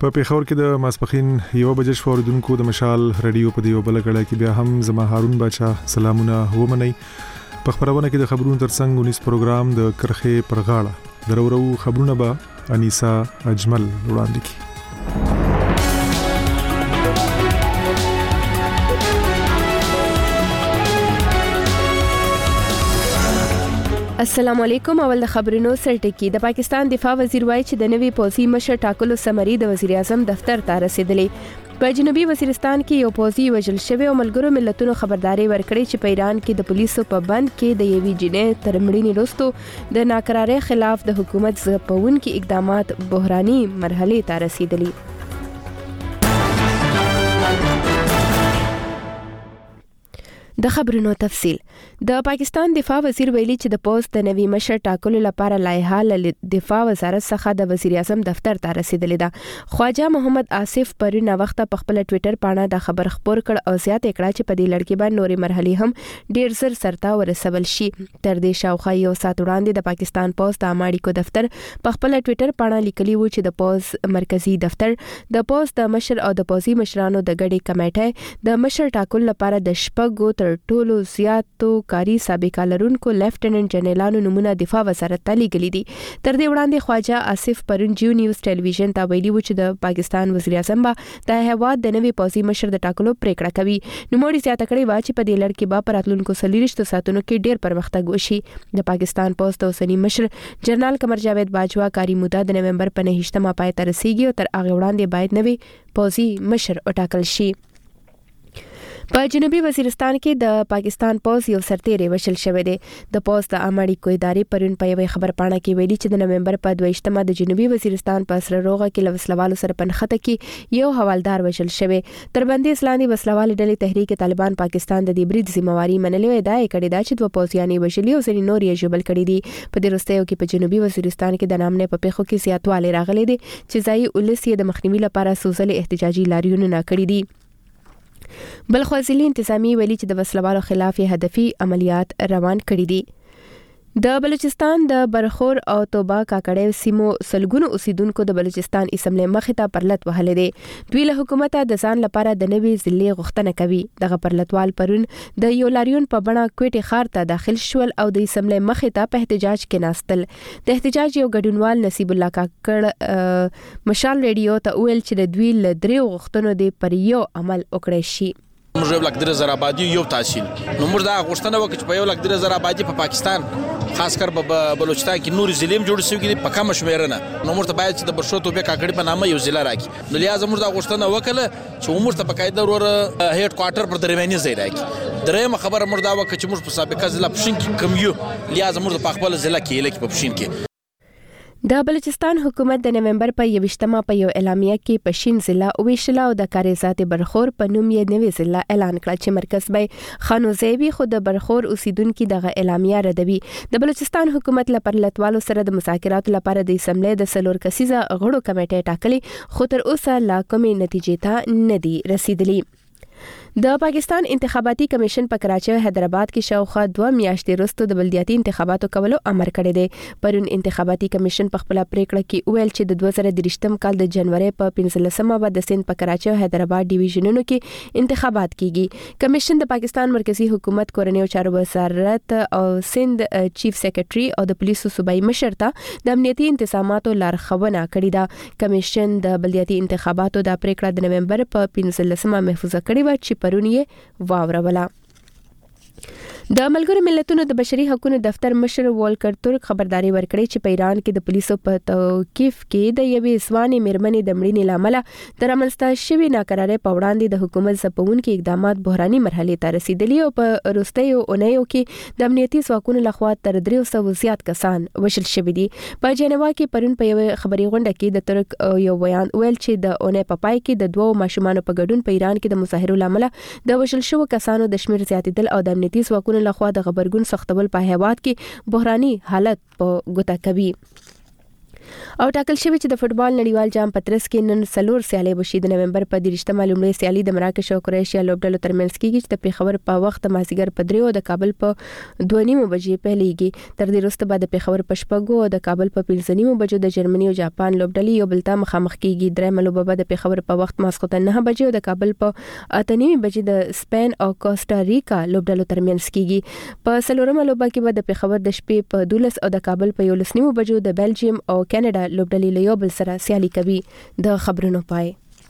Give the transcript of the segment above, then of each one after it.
په پیښور کې د ماسپخین 1 بجې شوردونکو د مشال رادیو په دیو بل غړا کې بیا هم زما هارون بچا سلامونه ومني په خبرونه کې د خبرونو ترڅنګ 19 پروګرام د کرخه پرغاړه درورو خبرونه به انیسا اجمل وړاندې کی. السلام علیکم. اول د خبرونو سرټکی. د پاکستان دفاع وزیر وایي چې د نوي پوځي مشر ټاکلو سمري د وزیر اعظم دفتر ته رسیدلې. په جنوبي وزیرستان کې یو پوځي وژل شوی او ملګرو ملتونو خبرداري ورکړې چې په ایران کې د پولیسو په بند کې د یوې جنې تر مړینې وروسته د ناکرارۍ خلاف د حکومت ځپونکي اقدامات بحراني مرحلې ته رسیدلي. د خبرونو تفصیل. د پاکستان دفاع وزیر ویلي چې د پوز د نوي مشر ټاکلو لپاره لایحه له دفاع وزارت څخه د وزیر اعظم دفتر ته رسیدلې ده. خواجه محمد آصف پرون وخت په خپل ټوئیټر باندې د خبر خبر کړ او زیات کړه چې په دې لړ کې باندې نورې مرحلې هم ډیر زر سرته ورسول شي. تر دې شاوخوا یو سات وړاندې د پاکستان پوز د اماړیکو دفتر په خپل ټوئیټر باندې لیکلی و چې د پوز مرکزی دفتر د پوز د مشر او د پوزي مشرانو د ګډي کمیټه د مشر ټاکلو لپاره د شپږو تر ټولو زیاتو کاری سابقه لرونکو لیفټننټ جنرالانو نمونه دفاع وزارت ته لیږلي دي. تر دې وړاندې خواجه آصف پرون جیو نیوز ټلویزیون ته ویلي و چې د پاکستان وزیر اعظم به د هیواد د نوي پوځي مشر د ټاکلو پریکړه کوي. نوموړي زیاته کړې و چې په دې لړ کې به په راتلونکو 40 ساعتونو کې ډیر پرمختګ وشي. د پاکستان پوز د اوسنی مشر جنرال قمر جاوید باجوا کاری موده د نومبر په 9 پای ته رسیږي او تر هغه وړاندې باید نوي پوځي مشر وټاکل شي. په جنوبي وزیرستان کې د پاکستان پوز یو سرتیری وشل شوی دی. د پوز د اماړیکو ادارې پرون په یوه خبر پاڼه کې ویلي چې د نومبر په 22 د جنوبي وزیرستان په سره روغه کې لوسلوالو سره پنخته کې یو حوالدار وشل شوی. تر بندیز لاندې وسلوال ډلې تحریک طالبان پاکستان د دې برید ذمہواری منلې وې دا کړي دا چې دوه پوځیان وشلي او ځینې نور یې ژوبل کړي دي. په دې وروستیو کې په جنوبي وزیرستان کې د نامنه په پیښو کې زیاتوالی راغلی دی چې ځای ولس یې د مخنیوي لپاره سوزلې احتجاجي لاریونونه کړي دي. بلخوازلی انتظامی ویلي چې د وسلوالو خلاف هدفي عملیات روان کړي دي. د بلوچستان د برخور او توبه کاکړې سیمو سلګونو اوسیدونکو د بلوچستان اسمبلی مخې ته پرلط وهلې دي. دوی له حکومته د ځان لپاره د نوي ضلع غوښتنه کوي. دغه پرلطوال پرون د یو لاریون په بڼه کوټي ښار ته داخل شول او د اسمبلی مخې ته په احتجاج کې ناستل. د احتجاج یو ګډونوال نصیب الله کاکړ مشال ریډیو ته ویل چې د دوی له درې غوښتنو دی پر یو عمل وکړي شي. موږ یو لک 3000 آبادی یو تحصیل نو موږ دا غوښتنه وکړه چې په یو لک 3000 آبادی په پاکستان خاص کر په بلوچستان کې نور ضلع جوړ شوی دي په کم شمیر نه نو موږ ته باید چې د برشو توبه کاکړي په نامه یو ضلع راکړي. نو لہذا موږ دا غوښتنه وکړه چې موږ ته په قاعده ور هډ کوارټر پر درمیاني ځای راکړي. درېمه خبره موږ دا وکړه چې موږ په سابقه ضلع پښین کې کم یو لہذا موږ په خپل ضلع کې لکه په پښین کې. د بلوچستان حکومت د نومبر په 21 په یو اعلامیه کې پښین ضلع ویشلا او د کاریزات برخور په نوم یې نوې ضلع اعلان کړ چې مرکز به خانوزیوي خو د برخور اوسیدونکو دغه اعلامیه ردوي. د بلوچستان حکومت لپاره لټوالو سره د مذاکراتو لپاره د اسمبلی د سلور کسیزه غړو کمیټه ټاکلې خو تر اوسه لا کومې نتیجې ته نه دي رسیدلې. د پاکستان انتخاباتي کمیشن په کراچۍ او حیدرآباد کې شاوخوا 2 میاشتې وروسته د بلدیاتي انتخاباتو کولو امر کړی دی. پرون انتخاباتي کمیشن په خپل پریکړه کې ویل چې د 2023 کال د جنوري په 15مه به د سند په کراچۍ او حیدرآباد ډیویژنونو کې انتخابات کیږي. کمیشن د پاکستان مرکزی حکومت کورنیو چارو وزارت او سند چیف سیکریټري او د پولیسو صوبایي مشر ته د امنیتي انتظاماتو لارښوونه کړې ده. کمیشن د بلدیاتي انتخاباتو د پریکړه د نومبر په 15مه محفوظه کړې و چې پرون یې واوروله. د ملګرو ملتونو د بشري حقوقو دفتر مشر والکر ترک خبرداري ورکړې چې په ایران کې د پولیسو په توقيف کې د یوې ځوانې میرمنې د مړینې لامل د رامنځته شوي ناکرارۍ په وړاندې د حکومت ځپونکي اقدامات بحراني مرحلې ته رسیدلي او په وروستیو اونیو کې د امنیتي ځواکونو لخوا تر 300 زیات کسان وشل شوي دي. په جنیوا کې پرون په یو خبري غونډه کې د ترک یو بیان ویل چې د اونۍ په پای کې د 2 ماشومانو په ګډون په ایران کې د مظاهرو لامل د وشل شوو کسانو د شمیر زیاتېدل او د امنیتي ځواکونو لخوا د خبرګون سختول په هیواد کې بحراني حالت په ګوته کوي. او ټاکل شوی چې د فوتبال نړیوال جام پترس کې نن سلور سیالي بشي د نومبر په 30مه لومړی سیالي د مراکش او کروشیا لوبډلو ترمنځ کیږي چې د پیښور په وخت مازیګر په 3 او د کابل په 2:30 بجې پیلېږي. تر دې وروسته به د پیښور په 4 او د کابل په 5:30 بجو د جرمني او جاپان لوبډلې یو بل ته مخامخ کیږي. درېمه لوبه به د پیښور په وخت ماسخوتن 9 بجې او د کابل په 8:30 بجې د سپین او کوسټاریکا لوبډلو ترمنځ کیږي. په څلورمه لوبه کې به د پیښور د شپې په 12 او د کابل په 11:30 بجو د بلجیم او کاناډا لوبډلې له یو بل سره سیالي کوي. د خبرونو پای.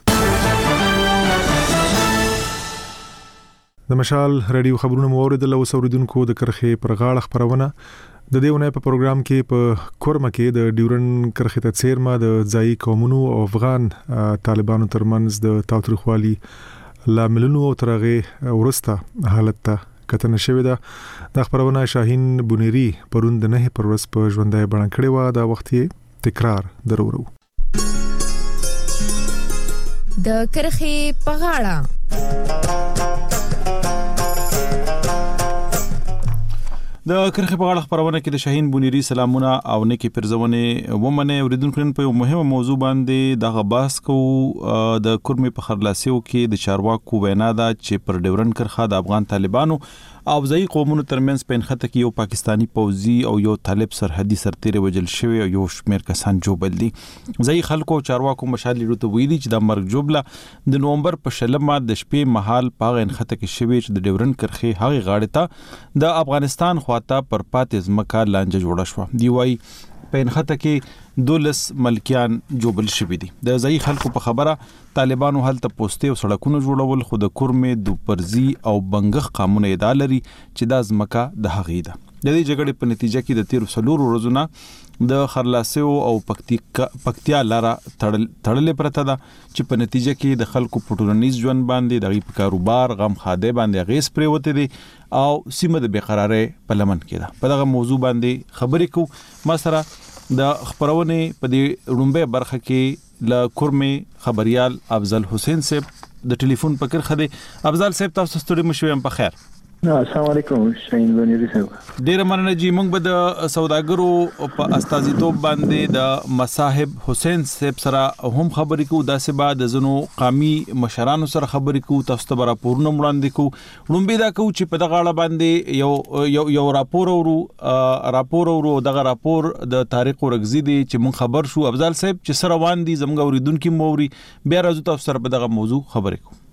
د مشال رادیو خبرونه موریدل او اوریدونکو د کرخه پر غاړه خبرونه د دیونه په پروګرام کې په کورما کې د ډیورن کرخه ته چیرما د ځای قومونو او افغان طالبانو ترمنځ د تاوتریخوالي لاملونو او ترغه ورسته حالت ته کتنه شوې ده. د خبرونه شاهین بونيري پروند نه پرورس په ژوندۍ بڼه کړې و د وخت تکرار درورو. د کرخه په غاړه د کرخه په غاړه خبرونه کې د شاهین بونيري سلامونه او نیکی پرځونه ومنه اوریدونکو په یو مهمه موضوع باندې د غباس کو د کورمې په خرلاسیو کې د چارواکو وینا ده چې پر ډیورن کرخه د افغان طالبانو او ځای قومونو ترمنځ په انخته کې یو پاکستانی پوځي او یو طالب سرحدي سرتیر وجل شوی او یو شمیر کسان جوبل دي. ځای خلکو چارواکو مشالې روته ویلي چې د مرګ جوبله د نومبر په شلمه د شپې مهال په انخته کې شوی چې د ډیورن کرخه هغه غاړه ته د افغانستان خواته پر پاتې ځمکه لانجه جوړه شو. دی وای په انخته کې 12 ملکیان جوبل شوی دي. د ځای خلکو په خبره طالبانو هلته پوسټي او سړکونو جوړول خو د کورمې د پرزي او بنګخ قانون ادعا لري چې د ځمکه د هغې ده. د دې جګړې په نتیجه کې د 13 ورځې د خرلاسیو او پکتیا لاره تړلې پرته ده چې په نتیجه کې د خلکو په ټولنیز ژوند باندې د غي کاروبار غم خاده باندې غیس پریوته دي او سیمه د بیقرارۍ په لمن کې ده. په دغه موضوع باندې خبرې کو ما سره د خبرونه په دې رومبه برخه کې ل کورمې خبريال افضل حسین صاحب د ټلیفون په کرخه دي. افضل صاحب تاسو ستړي مشوم په خیر. السلام علیکم شاهین بونيري صاحب. ډیر مننه جی. موږ به د سوداګرو په استازیتوب باندې د مصاحب حسین صاحب سره هم خبرې کوو. داسې بعد زنو قومي مشرانو سره خبرې کوو. تاسو ته راپورونه وړاندې کوو. لومبي دا کوو چې په دغه اړه باندې یو راپور ورو دغه راپور د تاریخ ورغزي دي چې موږ خبر شو. افضل صاحب چې سره روان دي زموږ اوریدونکو موري بیا راځو تاسو سره په دغه موضوع خبرې کوو.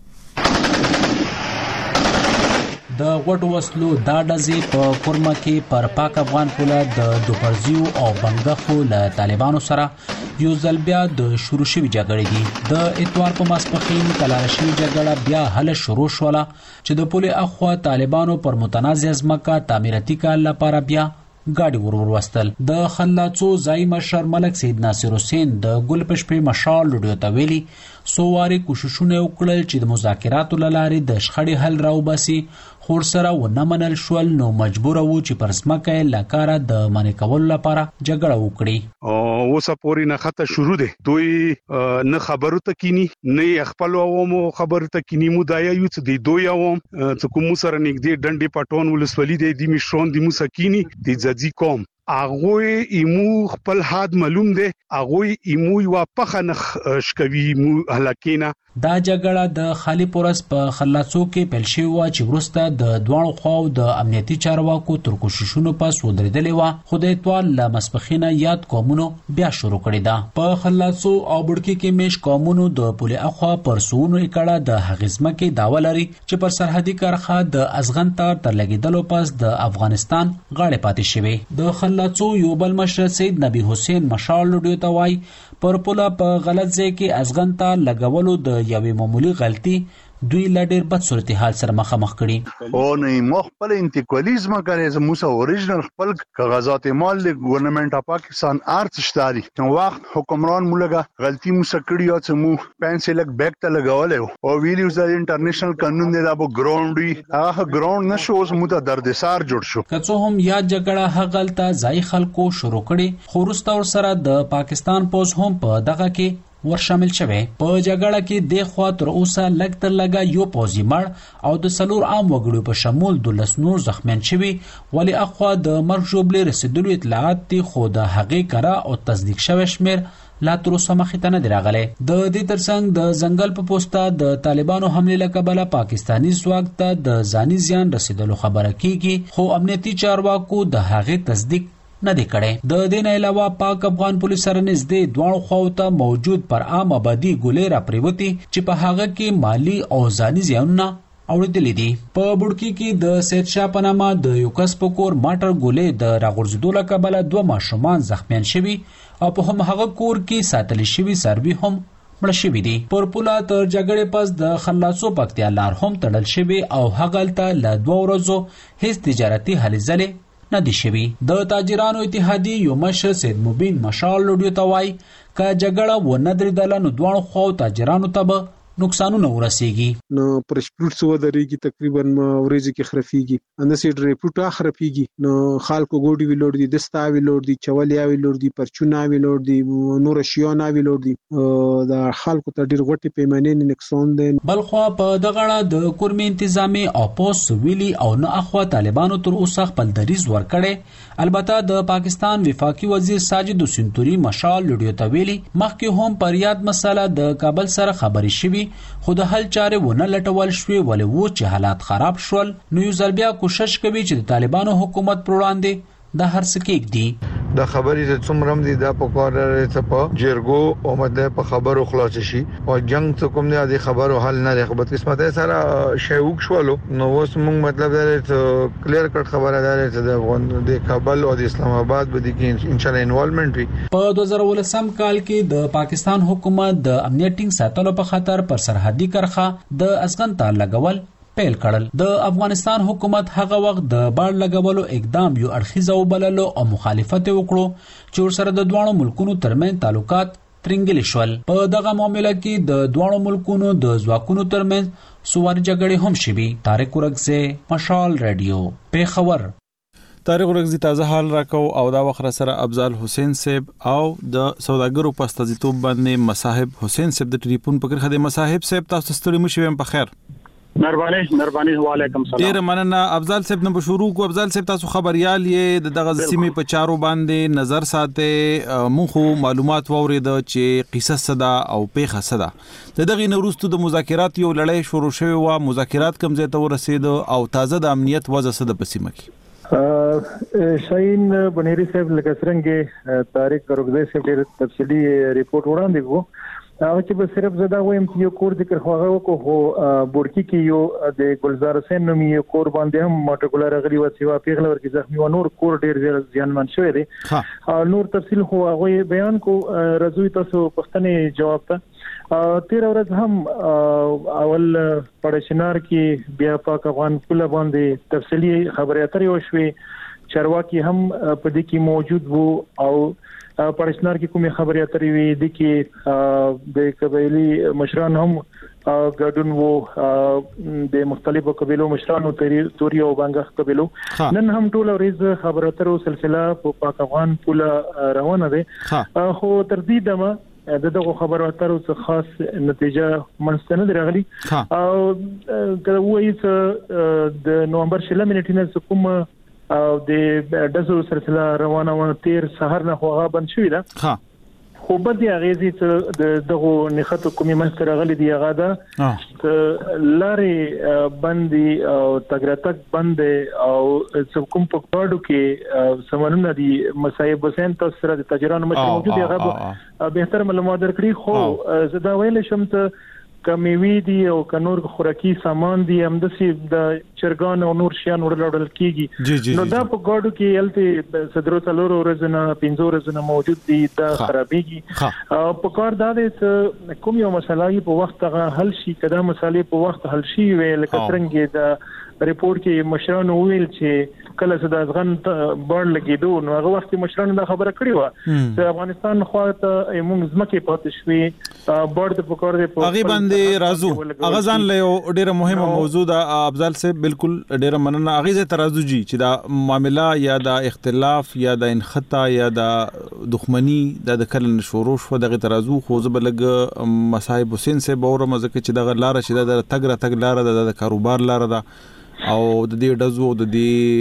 د غټو وسلو دا ډزې په کورما کې پر پاک افغان پوله د دوپرزیو او بنګخو له طالبانو سره یو ځل بیا د شروع شوی جګړې دي. د اتوار په ماسپخین کلاره شوی جګړه بیا هله شروع شوله چې د پوله اخوا طالبانو پر متنازع ځمکه تعمیراتي کار لپاره بیا गाड़ी ورور وستل. د خلاصو ځای مشر ملک سید ناصر حسین د ګل پشپې مشال لډیو ته ویلي سوواري کوششونه وکړل چې د مذاکراتو لارې د شخړې حل راوباسي خور سره ونه منل شول نو مجبور وو چې پر سمکه لکاره د منې کول لپاره جګړه وکړي. اوس پورې نه خطه شروع ده. دوی نه خبرو ته کینی نه خپل عوامو خبرو ته کینی مو دایا یو څه دی دوی عوام څه کوم سره نږدې ډنډې پټون ولسولي دی مشرون دی موسکینی دی ځي کوم اغوی ایمو خپل حد معلوم دی اغوی ایمو یو پخه نخ شکوي مو هلاکینا. دا جګړه د خالی پورس په خلاصو کې پیل شوی و چې ورسته د دوه خواو د امنیتي چارواکو تر کوششونو پس ودرېدلې و. خو د اتوال ل مسپخینه یاد قومونو بیا شروع کړی دا. په خلاصو او بډکی کې مش قومونو د پوله اخوا پر سونو کړه د حغزمه کې داوا لري چې پر سرحدي کرخه د ازغن تر لګیدلو پس د افغانستان غاړه پاتې شوی. د خلاصو یو بل مشر سید نبی حسین مشال لډیو ته وای پر پوله په غلط ځای کې ازغن ته لګولو د یوې معمولی غلطي دوی لډیر بد صورتحال سره مخامخ کړي. او نه مخبل انتقالیزم کوي زموږه اوریجنل خپل کاغذات مال د ګورنمنت اف پاکستان ارت شتاري نو وخت حکمران مولګه غلطي مسکړی او چې مو پنسلک بیک ته لګولې او ویلیوز د انټرنیشنل قانون دی دا بو ګراوند وی هغه ګراوند نشوز مو ته دردسار جوړ شو. که څه هم یاد جګړه هغلته ځای خلکو شروع کړي خو وروسته ور سره د پاکستان پوز هم په دغه کې ور شامل شوه. په جګړه کې د خوا تر اوسه لګ تر لګا یو پوزي مړ او د سلور عام وګړو په شمول 12 نور زخمیان شوي، ولی اخوا د مرګ ژوبلې رسیدلو اطلاعات دي، خو د هغې کره او تصدیق شوی شمیر لا تر اوسه مخې ته نه دی راغلی. د دې ترڅنګ د ځنګل په پوسټه د طالبانو حمله له کبله پاکستانی ځواک ته د ځاني زیان رسیدلو خبره کیږي، خو امنیتي چارواکو د هغې تصدیق نه دی کړی. د دې نه علاوه پاک افغان پولیس سره نږدې دواړو خواو ته موجود پر عام آبادی ګولې را پریوتي چې په هغه کې مالی او ځاني زیانونه اوریدلې دي. په بوډکی کې د سید شاه په نامه د یو کس په کور ماټر ګولې د راغورځېدو له کبله 2 ماشومان زخمیان شوي او په هم هغه کور کې ساتل شوي څاروي هم مړه شوي دي. پر پوله تر جګړې پس د خلاصو پکتیا لار هم تړل شوي او هغلته له 2 ورځو هیڅ تجارتي هلې ځلې نه دي شوي. د تاجرانو اتحادیې یو مشر سید مبین مشال لوډیو ته وایي که جګړه ونه درېدله نو دواړو خواو تاجرانو ته به نقصانونه ورسیږي. نو پر سپورت سو درېږي تقریبا ورېځ کې خرفيږي اند سي ډریپوټا خرفيږي نو خالکو ګوډي وی لوړ دي دستا وی لوړ دي چولیا وی لوړ دي پرچونا وی لوړ دي نور شيونا وی لوړ دي دا خالکو ته ډیر غټي پیمانې نقصان دي. بلخوا په دغړه د کورمي انتظامی او پوس ویلي او نه اخوا طالبانو تر اوسه خپل دریز ورکړي. البته د پاکستان وفاقي وزیر ساجد سنتوري مشال لوډیو ته ویلي مخکې هم پر یاد مسله د کابل سره خبري شوي، خو د حل چارې ونه لټول شوې، ولې و چې حالات خراب شول. نو یو ځل بیا کوشش کوي چې د طالبانو حکومت پر وړاندې د هر څه کېږدي. د خبرې چې څومره دي د په کار راځي په جرګو او مده په خبرو خلاص شي او جنگ څه کوم نه د خبرو حل نه لري. خو قسمت سره شوق شولو نو اوس موږ مطلب دا چې کلیر کټ خبره ده چې د افغان د کابل او د اسلام آباد به د ان شاء الله انوالومنت وي. په 2019 کال کې د پاکستان حکومت د امنیت ټینګ ساتلو په خاطر پر سرحدي کرخه د ازغن تار لګول پیل کړل. د افغانستان حکومت هغه وخت د بار لګولو اقدام یو اړخیزه وبللو او مخالفت وکړو چې سره د دوه ملکونو ترمن تعلقات ترنګل شول. په دغه معاملې کې د دوه ملکونو د ځواکونو ترمن سوار جګړې هم شوي. طارق ورغزه، مشال رادیو، پیښور. طارق ورغزي تازه حال راکو او دا وخت سره افضل حسین صاحب او د سوداګرو په استازیتوب باندې مصاحب حسین صاحب د ټلیفون پکې خدای مصاحب صاحب تاسو ستړي مشوم په خیر. مهرباني وعلیکم سلام. ډیر مننه. افضل صاحب نو شروع کو. افضل صاحب تاسو خبريال یې دغه سیمې په چارو باندې نظر ساتي. مونږ معلومات وورید چې قصص صدا او پیښه صدا دغه نورستو د مذاکرات یو لړۍ شروع شوه او مذاکرات کوم ځای ته ورسید او تازه د امنیت وضع صدا په سیمه کې. شاهین بنيري صاحب لکه څنګه طارق ورغزه صاحب ډېر تفصیلی ریپورت وړاندې وکړو. او چې به صرف زدا وایم چې یو کور ذکر خواغه وکړو بورکی کې یو د ګلزار حسین نومي یو کور باندې هم ماټګولار غلی و چې وا پیغله ورکی زخمی و نور کور ډیر زیانمن شوی دی. نور تفصیل خو هغه بیان کو رضوی تاسو پښتنې جواب ته 13 ورځ هم اول پړشنار کې بیا پاک افغان پوله باندې تفصیلی خبري اترې وشوي. چرواکي هم په دې کې موجود وو او پړشنار کې کومه خبري اترې وي د کې د قبایلی مشران هم ګډون وو د مختلفو قبیلو مشرانو توري او بانګ قبیلو. نن هم ټول ورځ خبري اترو سلسله په پاک افغان پوله روانه ده. خو تر دې دمه دغه خبرو اترو څخه خاص نتیجه منستند راغلي او د وایي د نومبر 16 منټینه کوم او د دزو سلسله روانه و 13 سحر نه خوغه بند شوې ده. خو بد دی غیزي چې دغه نخته کومي مستر غلي دی هغه ده لارې بندي او تګراتک بند او کوم په پاړو کې سمونونه دي مصايب حسین تاسو سره د تاجرانو مشر موجود دی هغه به تر معلومات درکړي. خو زدا ویل شم ته کمیوي دي او کنور خوراکي سامان دي همدسي د چرګان او نور شیان وړل کیږي. نو دا په ګاډو کې الته صدرو تلورو ورځنه 15 ورځنه موجود دي دا خرابېږي. او په کار دا د کوم یو مسلې په وخت هغه حل شي کدا مسلې په وخت حل شي ویل کترنګ د ریپورت کې مشرانو ویل چې کله چې د افغان بار لګیدو نو هغه وخت مشرانو دا خبره کړې و چې افغانستان خو ته موږ ځمکه پاتې شوې بار د پکور دی په هغه باندې رازو اغزان له ډیره مهمه موضوع ده افضل صاحب بالکل ډیره مننه اغه ترازو جی چې دا معاملہ یا دا اختلاف یا دا انخطا یا دا دښمنی د کلن شروع شو دغه ترازو خو زبلګ مصاحب حسین صاحب اور مزه چې دغه لار چې د تګ لار د کاروبار لار ده او د دې دزو د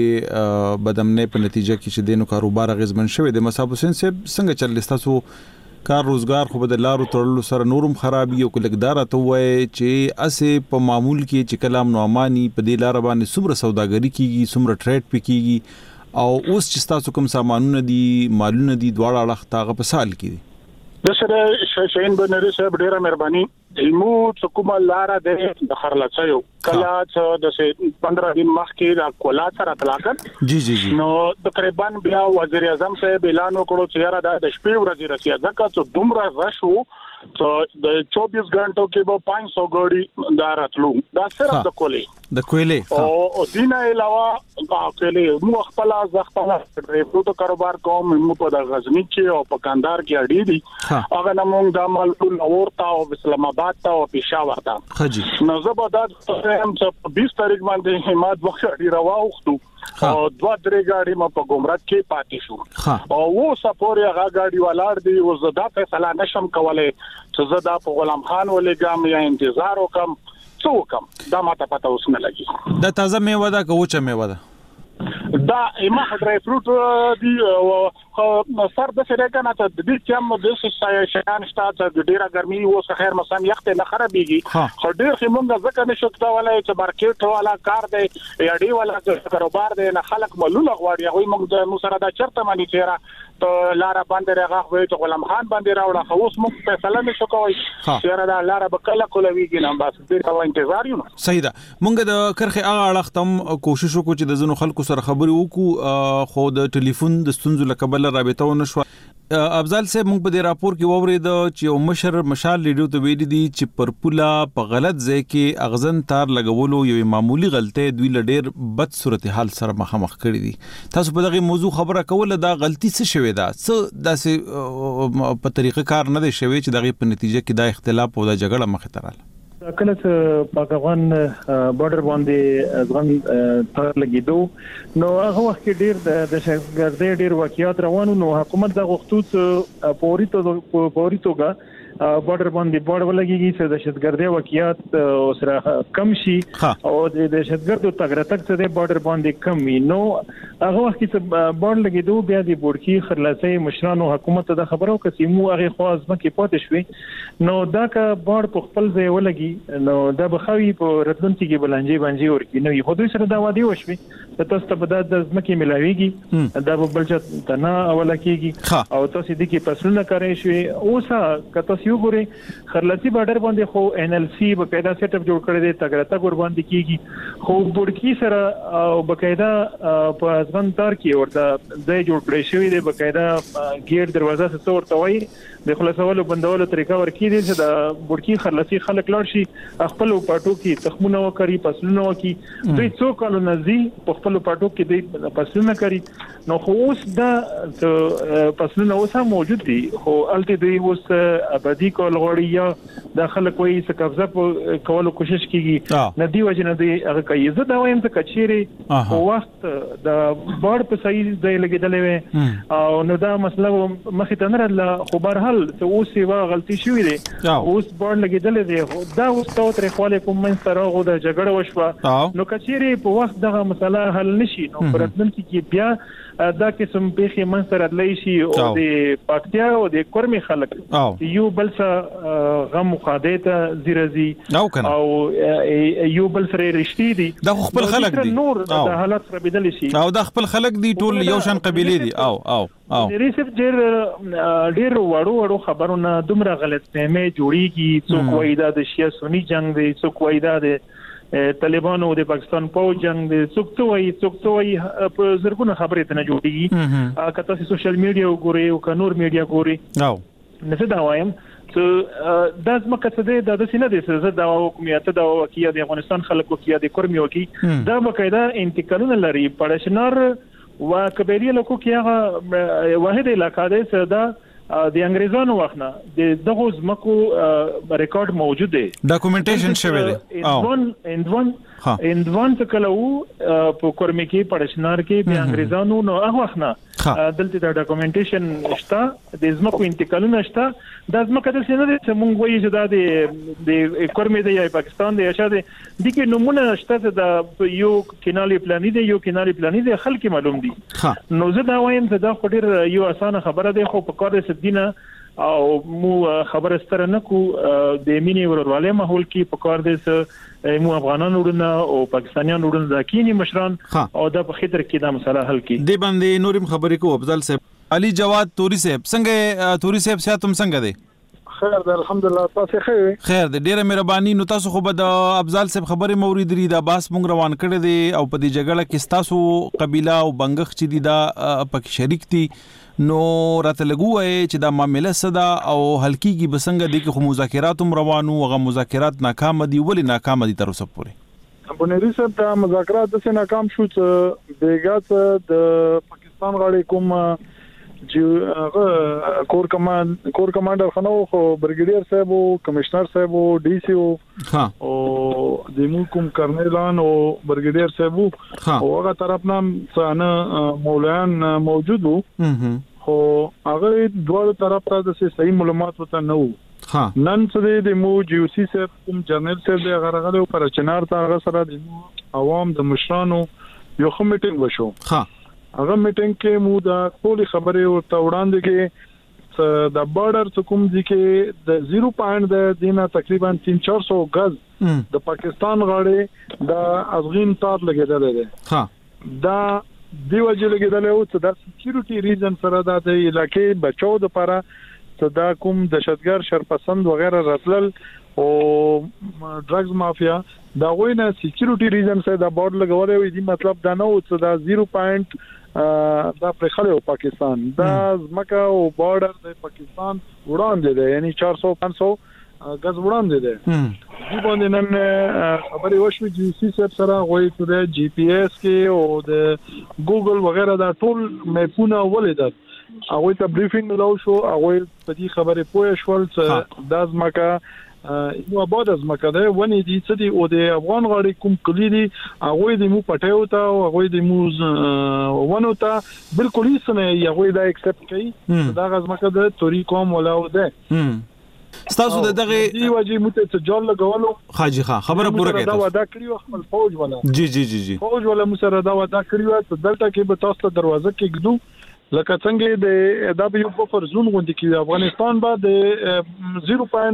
دې بدمنه په نتیجه کې چې دینو کاروبار غزمن شوی د مصاحب حسین صاحب څنګه چل لستاسو کار روزګار خو د لارو تړلو سره نورم خرابي او کلګدار ته وای چې اسه په معمول کې چې کلام نو اماني په دې لار باندې څومره سوداګری کیږي څومره ټریډ پکېږي او اوس چې تاسو کوم سامانونه دي مالونه دي دواړه اړه تاغه په سال کې د سره شاهین بنری صاحب ډیره مهرباني علمو حکومت لار د خرلڅیو کلا چې د 15 دن مخکې د کولا سره تلاقت جی نو تقریبا بیا وزیر اعظم صاحب اعلان وکړو چې یاره د شپې ورځې رسیا ځکه چې دومره راشو ته د 24 غنټو کې به 500 غړي داراتلو دا صرف د کولې او دینه علاوه باکلې مو خپل ریپورت کاروبار کوم مو په غزنی کې او په کاندار کې اړې دي هغه نمون د مالټول اورتا او اسلام آباد ته او پېښور ته خجی نو زبردست هم چې 20 تاریخ باندې همت وختي راوختو او 2-3 غاډي ما په ګمرک کې پاتې شو او و سپوري هغه غاډي ولاړ دی او زدا فیصله نشم کولای چې زدا په غلام خان ولګم یا انتظار وکم څوکم دا ماته پته اوس نه لګي دا تازه میوه ده که وچه میوه ده دا ایمه ډرای فروټ دی او سر د سره کنه ته د دې کوم د شان شته د ډیره ګرمي او خیر مسام یخت نه خرابېږي خو ډیر خمونږ ځکه نشو کولای چې مارکیټ والا کار دی یا ډی والا کاروبار دی نه خلک ملونه غواړي هغه موږ د مصره دا چرته مانی چیرې ته لار باندې راغ وې ته غلام خان باندې راوړه خو اوس موږ فیصله نشو کوي چیرې دا لار به کله کولويږي نه بس دې انتظار یو صحیح ده مونږ د کرخه هغه اړختم کوشش وکړو چې د زنو خلکو سره خبرې وکړو خو د ټلیفون د ستونزو لکبل رابطه ونشو افضل صاحب موږ په دې راپور کې وورید چې یو مشال لیډیو ته ویلي دي چې پر پولا په غلط ځای کې اغزن تار لګولو یو معمولی غلطي دوی لډیر بد صورتحال سره مخامخ کړی دي تاسو په دغه موضوع خبره کوله دا غلطي څه شوی دا څه داسې په طریقه کار نه دی شوی چې دغه په نتیجه کې دا اختلاف او دا جګړه مخ ته رااله کله چې پاکستان بارډر باندې ځغن تر لګیدو نو هغه وخت کې ډیر د شګردې ډیر واقعیات روانو نو حکومت د غوښتو پوري توګه بارډر باندې بارډر ولګيږي چې د شګردې واقعیات سره کم شي او د شګردو تګراتک څخه د بارډر باندې کم وي نو هغه وخت چې بارډر لګیدو بیا د بورکی خرلاسي مشرانو حکومت ته خبرو کسي مو هغه خواز مکه پاتې شوي نو دا کا بارډر په خپل ځای ولګي نو دا بخوي په راتلونکي کې بلنجي ورکی نو یو دوی سره دا وادي وشوي تاسو ته به د ځمکې ملاويږي دا به بلچ تنا اوله کېږي او تاسو دې کې فصلونه کوي شوي اوسه کته یو ګوري خرلاسي بارډر باندې خو ان ال سی په قاعده سیټ اپ جوړ کړی دی تګرتا ګور باندې کیږي خو بورکی سره او بقاعده په ځوان تار کې ورته ځای جوړ کړی شوی دی بقاعده ګیټ دروازه څه ورته وایي د خلاصولو بندولو طریقه ورکی دي چې د بورکی خرلاسي خلک لاړ شي خپل پټو کې تخمونه وکړي فصلونه وکړي دوی څو کالو نزي په خپل پټو کې دوی فصلونه کوي نو خو اوس دا فصلونه اوس هم موجود دي خو الته دوی اوس ابدي کول غوړي یا د خلک وایي چې قبضه کولو کوشش کیږي ندی وجه نه دی هغه کوي زه دا وایم چې کچيري وخت د بار په صحیح ځای لګیدلې او نو دا مسله مخې ته نه راځله خو بهرحال ته اوس یو غلطي شوې ده اوس بار لګیدلې دی دا اوس تو تر خپل کوم من سره غو د جګړه وشوه نو کچيري په وخت دغه مسله حل نشي نو پرتنتي کې بیا دا قسم پیخي من سره لای شي او د پاکتیا او د کورمي خلک یو بل سره غم مخادته زیرزي او یو بل سره رښتې دي دا خپل خلک دي نور د حالت سره بدل شي او دا خپل خلک دي ټول یو شان قبيله دي او ریسپ ډیر وړو خبرونه دومره غلط فهمي جوړیږي څوک وایي دا د شیا سنی جنگ دی څوک وایي دا د طالبانو د پاکستان په جنگ د څوکتوي په زرګونه خبرې ته نه جوړیږي کته سوشل میډیا وګوري او کنور میډیا ګوري نه دا وایم چې د ځمکه څه د سینې د سزا د حکومت د وکیل د افغانستان خلکو کې د کورمي وکي دا بقاعده انتقالونه لري پړشنر و کبيري لکو کې هغه واحد علاقې ده دا د انګريزانو وخت نه د دغه زمکو ریکارډ موجود دی ډاکومېنټیشن شوی دی اندوان څه کله وو په کورمه کې پړشنار کې د انګريزانو نو هغه وخت نه دلته د ډاکومېنټیشن شته د زمکو انتقالونه شته د زمکو د سینې چې مونږ وایي چې د کورمه دی یا پاکستان دی یا د کې نمونه شته د یو کینالي پلاني دی یو کینالي پلاني دی خلک معلوم دي نو زه دا وایم چې دا خډیر یو اسانه خبره ده خو په کار دینه او مو خبره ستره نه کو د مینې ورورواله ماحول کې په کار دې مو افغانانو ورنه او پاکستانیانو ورنه د کینی مشران او د په خطر کې دا مسله حل کی دی باندې نورم خبرې کو افضل صاحب علي جواد توري صاحب څنګه توري صاحب ساتم څنګه دی خیر ده الحمدلله تاسو خیر ده ډیره مهرباني نو تاسو خو به د افضل صاحب خبرې مورید لري دا باس مونږ روان کړی دی او په دې جګړه کې تاسو قبيله او بنګخ چې دي دا پکې شریک دي نو راته لګوي چې دا معاملې صدا او حلقيږي بسنګ دي کې مذاکرات روانو او مذاکرات ناکام دي ولې ناکام دي تر اوسه پورې بنيري صاحب دا مذاکرات د څه ناکام شو چې بیګات د پاکستان غاړي کوم چې کور کمانډر خنو خو برګیډیر صاحب او کمشنر صاحب او ډي سي او د ملکم کرنیلان او برګیډیر صاحب او هغه طرف نام څنګه مولان موجود وو خو هغه دوه طرف ته د صحیح معلومات وته نه وو نن څه د مو جی او سی صاحب کوم جنرال صاحب د غرغله پر چنار ته هغه سره د عوام د مشرانو یو میټینګ وشو هغه میټینګ کې مو دا ټول خبرې ورته وړاندې کې د بارډر کوم دي کې د 0 د دینه تقریبا 3-400 غز د پاکستان غاړي د افغان تار لګیدل دي دا دی وجه لګیدل او د سکیورټي ریزن سره د علاقې بچو د لپاره صدا کوم دهشتګر شرپسند وغیرہ راتلل او ډرګز مافیا دا وینه سکیورټي ریزن سره د بورډ لګولې وي دي مطلب دا نه او چې دا 0 دا پر خلک پاکستان دا ځمکه او بورډر د پاکستان وړاندې ده یعنی 400-500 غز وړاندې ده دی باندې نن خبرې وشوي جی سی سره غوي چې د جی پی ایس کې او د ګوګل وغیرہ دا ټول میپونه ولیدل هغه ته بریفینګ ملو شو هغه په دې خبرې پوه شول چې د ځمکه نو آباد از مکه ده ونی دي چې دی او د افغان غاړي کوم کلی دي هغه د مو پټیو ته او هغه د مو ونو ته بالکل هیڅ نه هغه دا ایکسپټ کوي دا غزمکه ده توري کوم ولاو ده ستاسو دغه دی وجه مو ته جوړ لګولو حاجی خان خبره پوره کړه دا ودا کړیو خپل فوج ولا جی فوج ولا مو سره دا ودا کړیو ته دلته کې به تاسو دروازه کې ګدو لکه څنګه د دا به یو بفر زون غونډه کې افغانستان به د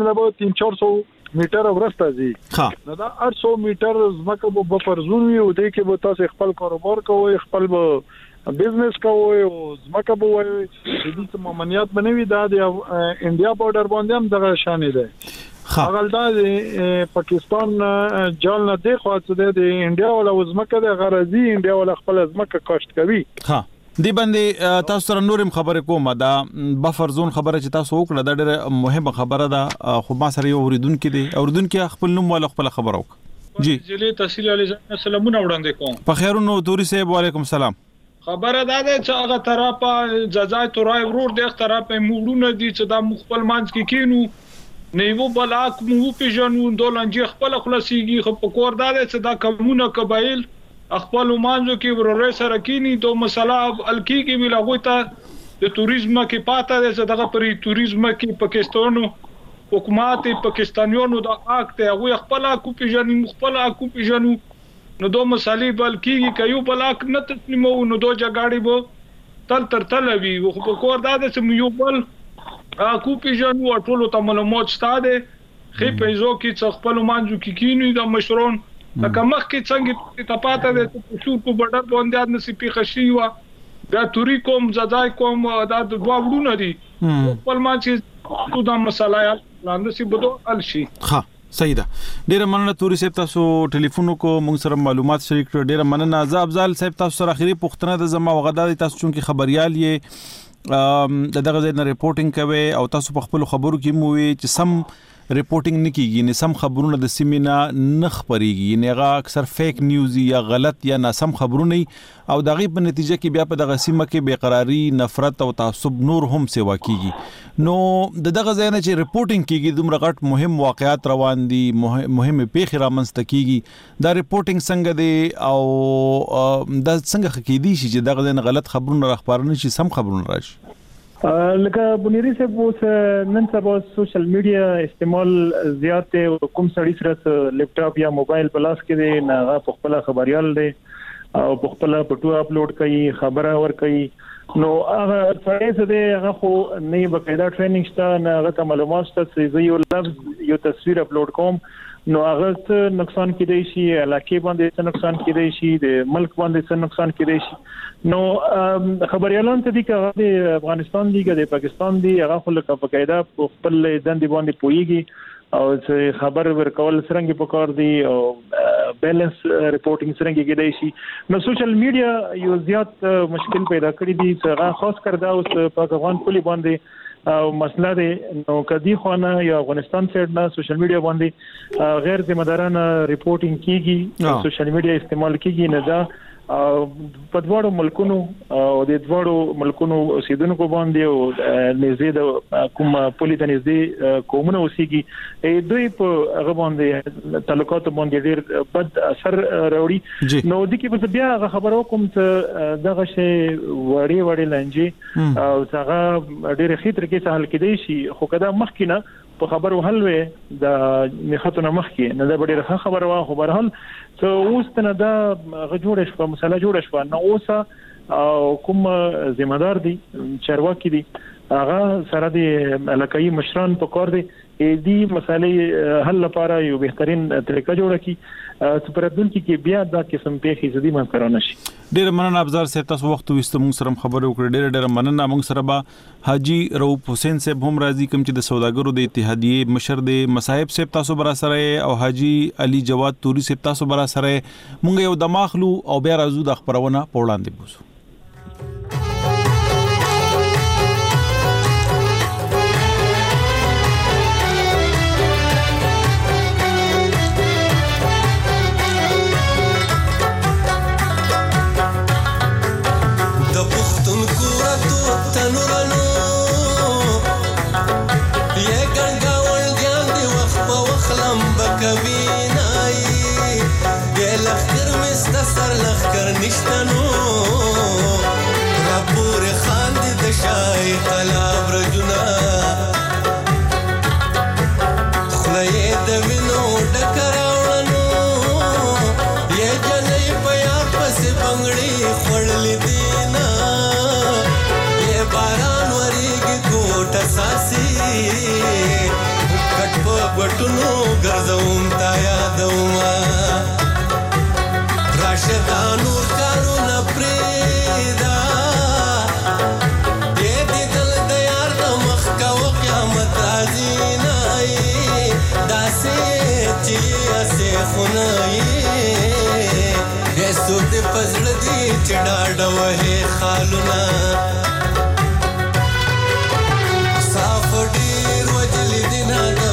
0.3-400 میټر ورسته دي نو دا 800 میټر زمکه په بفر زون وي او دې کې به تاسو خپل کاروبار کوئ خپل بزنس کوي او زمکه به وي د دې ممنیات بنوي دا د انډیا بارډر باندې هم دغه شان دي هغه د پاکستان جال نه دی خو چې د انډیا ولا زمکه د غرضی انډیا ولا خپل زمکه کاشت کوي دی باندې تاسو سره نورم خبرې کوم دا بفر زون خبره چې تاسو وکړه دا ډېره مهمه خبره ده خو ما سره یو اوریدونکو دی اوریدونکو خپل نوم ولا خپل خبر وک جی جلی تحصیل علی سلامونه وړاندې کوم په خیرونو توري صاحب وعلیکم السلام خبره ده چې هغه طرفه جزای تورای ورور د طرفه موړونه دي چې دا مخبل مانځ کې کینو نیو بلاک مو پیژنو دولنجي خپل خلاصيږي خو په کور ده چې دا کومونه قبایل خپل مانځو کې ورور سره کینی دوه مسله الکی کې ویلغه ته د توریزم کې پاته ده چې دغه پری توریزم کې پاکستانو حکومت پاکستانیانو د اکټ هغه خپل کو پیژني خپل کو پیژنو نو دوه مسالې بلکې کيو بلاک نه تسلیمو نو دوه جګاړي بو تل تلوي خو په کور دا چې یو بل کو پیژنو ټولو ته معلومات ستاده خې پیسو کې څخ خپل مانځو کې کینی د مشرون لکه مخ کې څنګه ته پاته ده چې شور په بډر باندې نسی پیښ شي وا دا توري کوم زداي کوم دا دوا وډونه دي خپل مانځي دا مسله لاندې سي بده الشي صحیح ده ډیره مننه توري صاحب تاسو ټلیفون کو موږ سره معلومات شریک کړو ډیره مننه زه افضل صاحب تاسو سره اخیری پوښتنه د زما وغدا تاسو چونکی خبريال یې دغه ځای نه ریپورتینګ کوي او تاسو په خپل خبرو کې مو وی چې سم ریپورټینګ نه کیږي، نه سم خبرونه د سیمې نه خبريږي، نه هغه اکثر فیک نیوز یا غلط یا ناسم خبرونه او دغه په نتیجه کې بیا په دغه سیمه کې بے قراری، نفرت او تعصب نور هم سیوا کیږي. نو دغه ځای نه چې ریپورټینګ کیږي دومره غټ مهم واقعیات روان دي، مهمه پیښې رامنځته کیږي، دا ریپورټینګ څنګه دی او دا څنګه خکېدي شي چې دغه ځای غلط خبرونه راخبارونه شي، سم خبرونه راشي؟ لکه بنيري صاحب اوس نن سبا سوشل میډیا استعمال زیات دی، کوم سړی سره لپټاپ یا موبایل په لاس کې دی نه هغه په خپل خبريال دی او په خپل پټو اپلوډ کوي، خبره ور کوي. نو هغه سړی څه دی هغه خو نه بقاعده ټریننګ شته، نه هغه معلومات شته چې یو لفظ یو تصویر اپلوډ کوم نو هغه څه نقصان کیدای شي، علاقه باندې څه نقصان کیدای شي، د ملک باندې څه نقصان کیدای شي. نو خبريالان ته دي چې د افغانستان دي د پاکستان دي هغه خو لکه بقاعده خپل دندې باندې پويږي او چې خبر ورکول څنګه پکار دي او بیلنس ریپورټینګ څنګه کیدای شي. نو سوشل میډیا یو زیات مشکل پیدا کړی دي چې هغه خاص کر دا اوس په افغان پولی باندې او مسله ده. نو کدي خونه یا افغانستان سره نه سوشل میډیا باندې غیر ذمہ دارانه ریپورټینګ کیږي، سوشل میډیا استعمال کیږي نه دا په دوړو ملکونو او د دوړو ملکونو اوسیدونکو باندې او نږدې د کوم پولی د نږدې کومونه اوسېږي دوی په هغه باندې تعلقات باندې ډېر بد اثر راوړي. نو د کې په بیا خبرو کوم ته دغه شی وړي لنجي او هغه ډېر خطر کې سهل کېدی شي، خو کدا مخکینه په خبرو حل وې د میخاتونه مخکې نه د ډېر خبره وا خو برحال ته اوس ته دا غجوړ شو مسله جوړ شو. نو اوس کوم ذمہ دار دي چارواکي دي هغه سره د علاقائی مشران په کار دي دې مسالې حل لپاره یو بهترین طریقه جوړه کی چې پرېدونکو کې بیا دا قسم پیښې زدي منځ نشي. ډېر مننه ابزار صاحب، تاسو وخت وست موږ سره خبرې وکړې، ډېر مننه. موږ سره به حاجی رؤوف حسین صاحب هم راځي کوم چې د سوداګرو د اتحادیې مشر دی، مصاحب صاحب تاسو برا سره او حاجی علي جواد توري صاحب تاسو برا سره. موږ یو دماغلو او بیا راځو د خبرونه په وړاندې بوزو. وټونو ګرځوم تا یادوما راشدانو کارونه پریدا دې دل د یار د مخ کا قیامت راځي نه داسې چې اسه خنای هیڅ دې پزړ دې چډاډ وه خالونه صاف ډیر وجل دینا د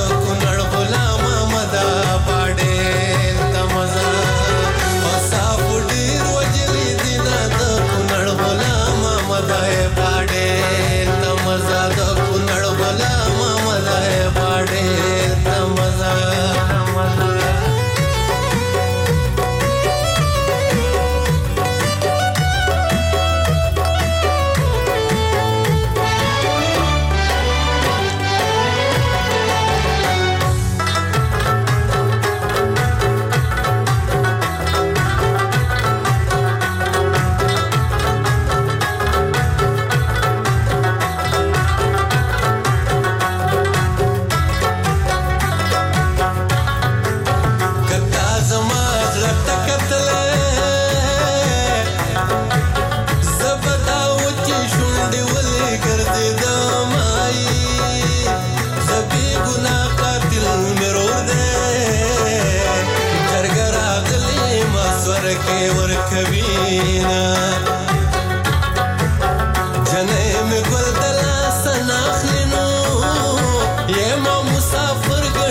جنې مې ګل دلا سناخلینو یې ما مسافر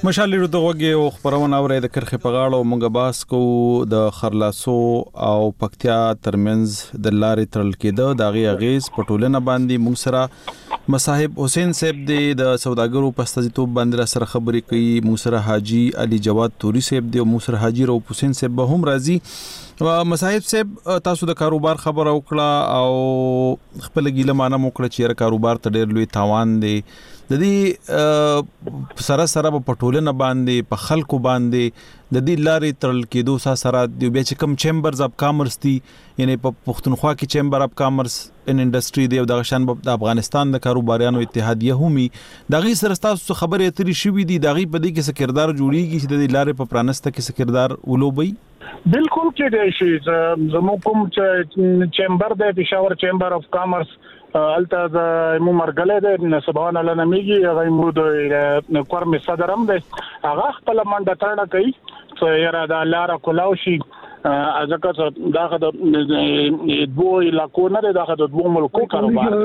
مشالې دغه او خبرونه اوري د کرخه په غاړه مونږه باس کو د خرلاسو او پکتیا ترمنځ د لارې ترل کېده د غي غیز پټولنه باندې مونږ سره مصاحب حسین صاحب د سوداګرو په استازیتوب باندې سره خبرې کوي. مونږ سره حاجی علي جواد توري صاحب دی او مونږ سره حاجی رو حسین صاحب به هم راځي. مصاحب صاحب تاسو د کاروبار خبر وکړه او خپل ګیله مانه موکړه چې کاروبار ته ډېر لوی تاوان دی د دې سره په پټولنه باندې په خلکو باندې د دې لارې ترل کېدو سره د بیا چې کم چیمبرز اف کامرس دي یعنی په پښتونخوا کې چیمبر اف کامرس ان انډستری دی او د غشن د افغانستان د کاروباریانو اتحادیه همي د غي سره تاسو خبرې اترې شوې دي د غي په دې کې سکردار جوړیږي چې د دې لارې په پرانسته کې سکردار ولوبي. بالکل کې دی شي زموږ کوم چیمبر د پېښور چیمبر اف کامرس الته د مو مرګله د سبحان الله نمیږي هغه مو د کورم صدرم د هغه خپل منډه ترنه کوي چې یاره د لار کولاو شي ځکه داغه د دوه علاقو نه دغه د دوه ملکو کاروبار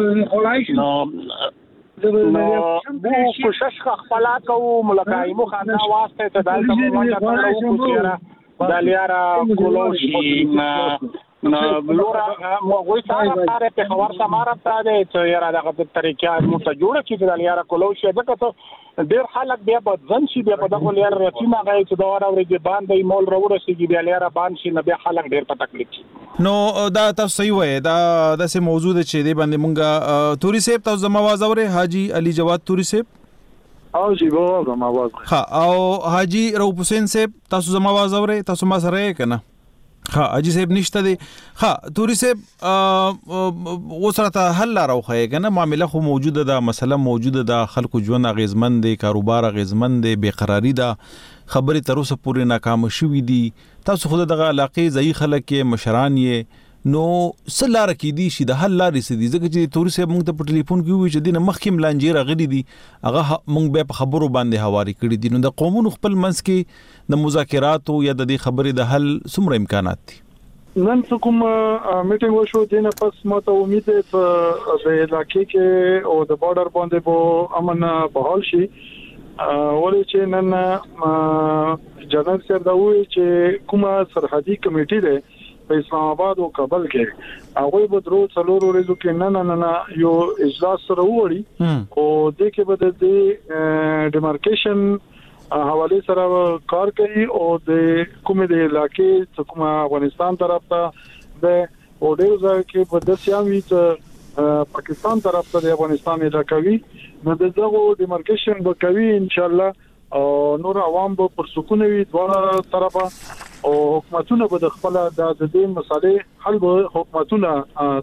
نو کوشش خپل کوو ملکای مو خانه واسطه ته دالته منډه ترنه کوي د لیارا کولاو شي نو لورا مو غوي سره په خبر سماره پاره چې یاره دغه طریقې مو ته جوړه کیږي د لیارا کولاو شي ځکه ته ډیر خلک بیا په ځن شي بیا په دغه لیارا رسمه غي چې دا اورېږي باندې مول راورسیږي بیا لیارا باندې شي نه بیا خلک ډیر په تکلیف شي. نو دا تاسو صحیح وای دا د موضوع د چې دی باندې مونږه توري صاحب تاسو زما आवाज اوري حاجی علي جواد توري صاحب او جی وو زما आवाज ها او حاجی رو حسین صاحب تاسو زما आवाज اوري تاسو ما سره کنه ها حاجی صاحب نشته دي ها توري صاحب وسره حل راوخه کنه معاملې خو موجوده ده مسله موجوده ده خلکو ژوند غیزمن دي کاروبار غیزمن دي بیقراری ده خبرې تر اوسه پورې ناکام شوې دي تاسو خود دغه علاقې ځای خلک مشران یې نو سلاره کې دي شي د حل لارې سدي ځکه چې توري صاحب موږ ته په ټلیفون کې وی چې دینه مخکیم لانجې راغلي دي هغه موږ به په خبرو باندې حواله کړی دي نو د قومونو خپل منځ کې د مذاکرات یا د دې خبرې د حل څومره امکانات دي. نن کوم میټینګ وشو دینه پس ماته امید ده د علاقې کې او د بارډر باندې به امن بحال شي ولې چې نن جنرال سر دا وی چې کومه سرحدي کمیټه ده په اسلام آباد او کابل کې هغه به درو څلور ورځو کې نه یو اجلاس سره وړي او د کې به د ډیمارکیشن حواله سره کار کوي او د کومه د علاقې کومه افغانستان طرف ته د اورډر ځای کې په دسیامي ته پاکستان طرف ته د افغانستان علاقوي نو دغه ډیمارکیشن به کوي ان شاء الله او نور عوام به پر سکون وي دواړه طرفه او حکومتونه به د خپل د دې مسالې حل به حکومتونه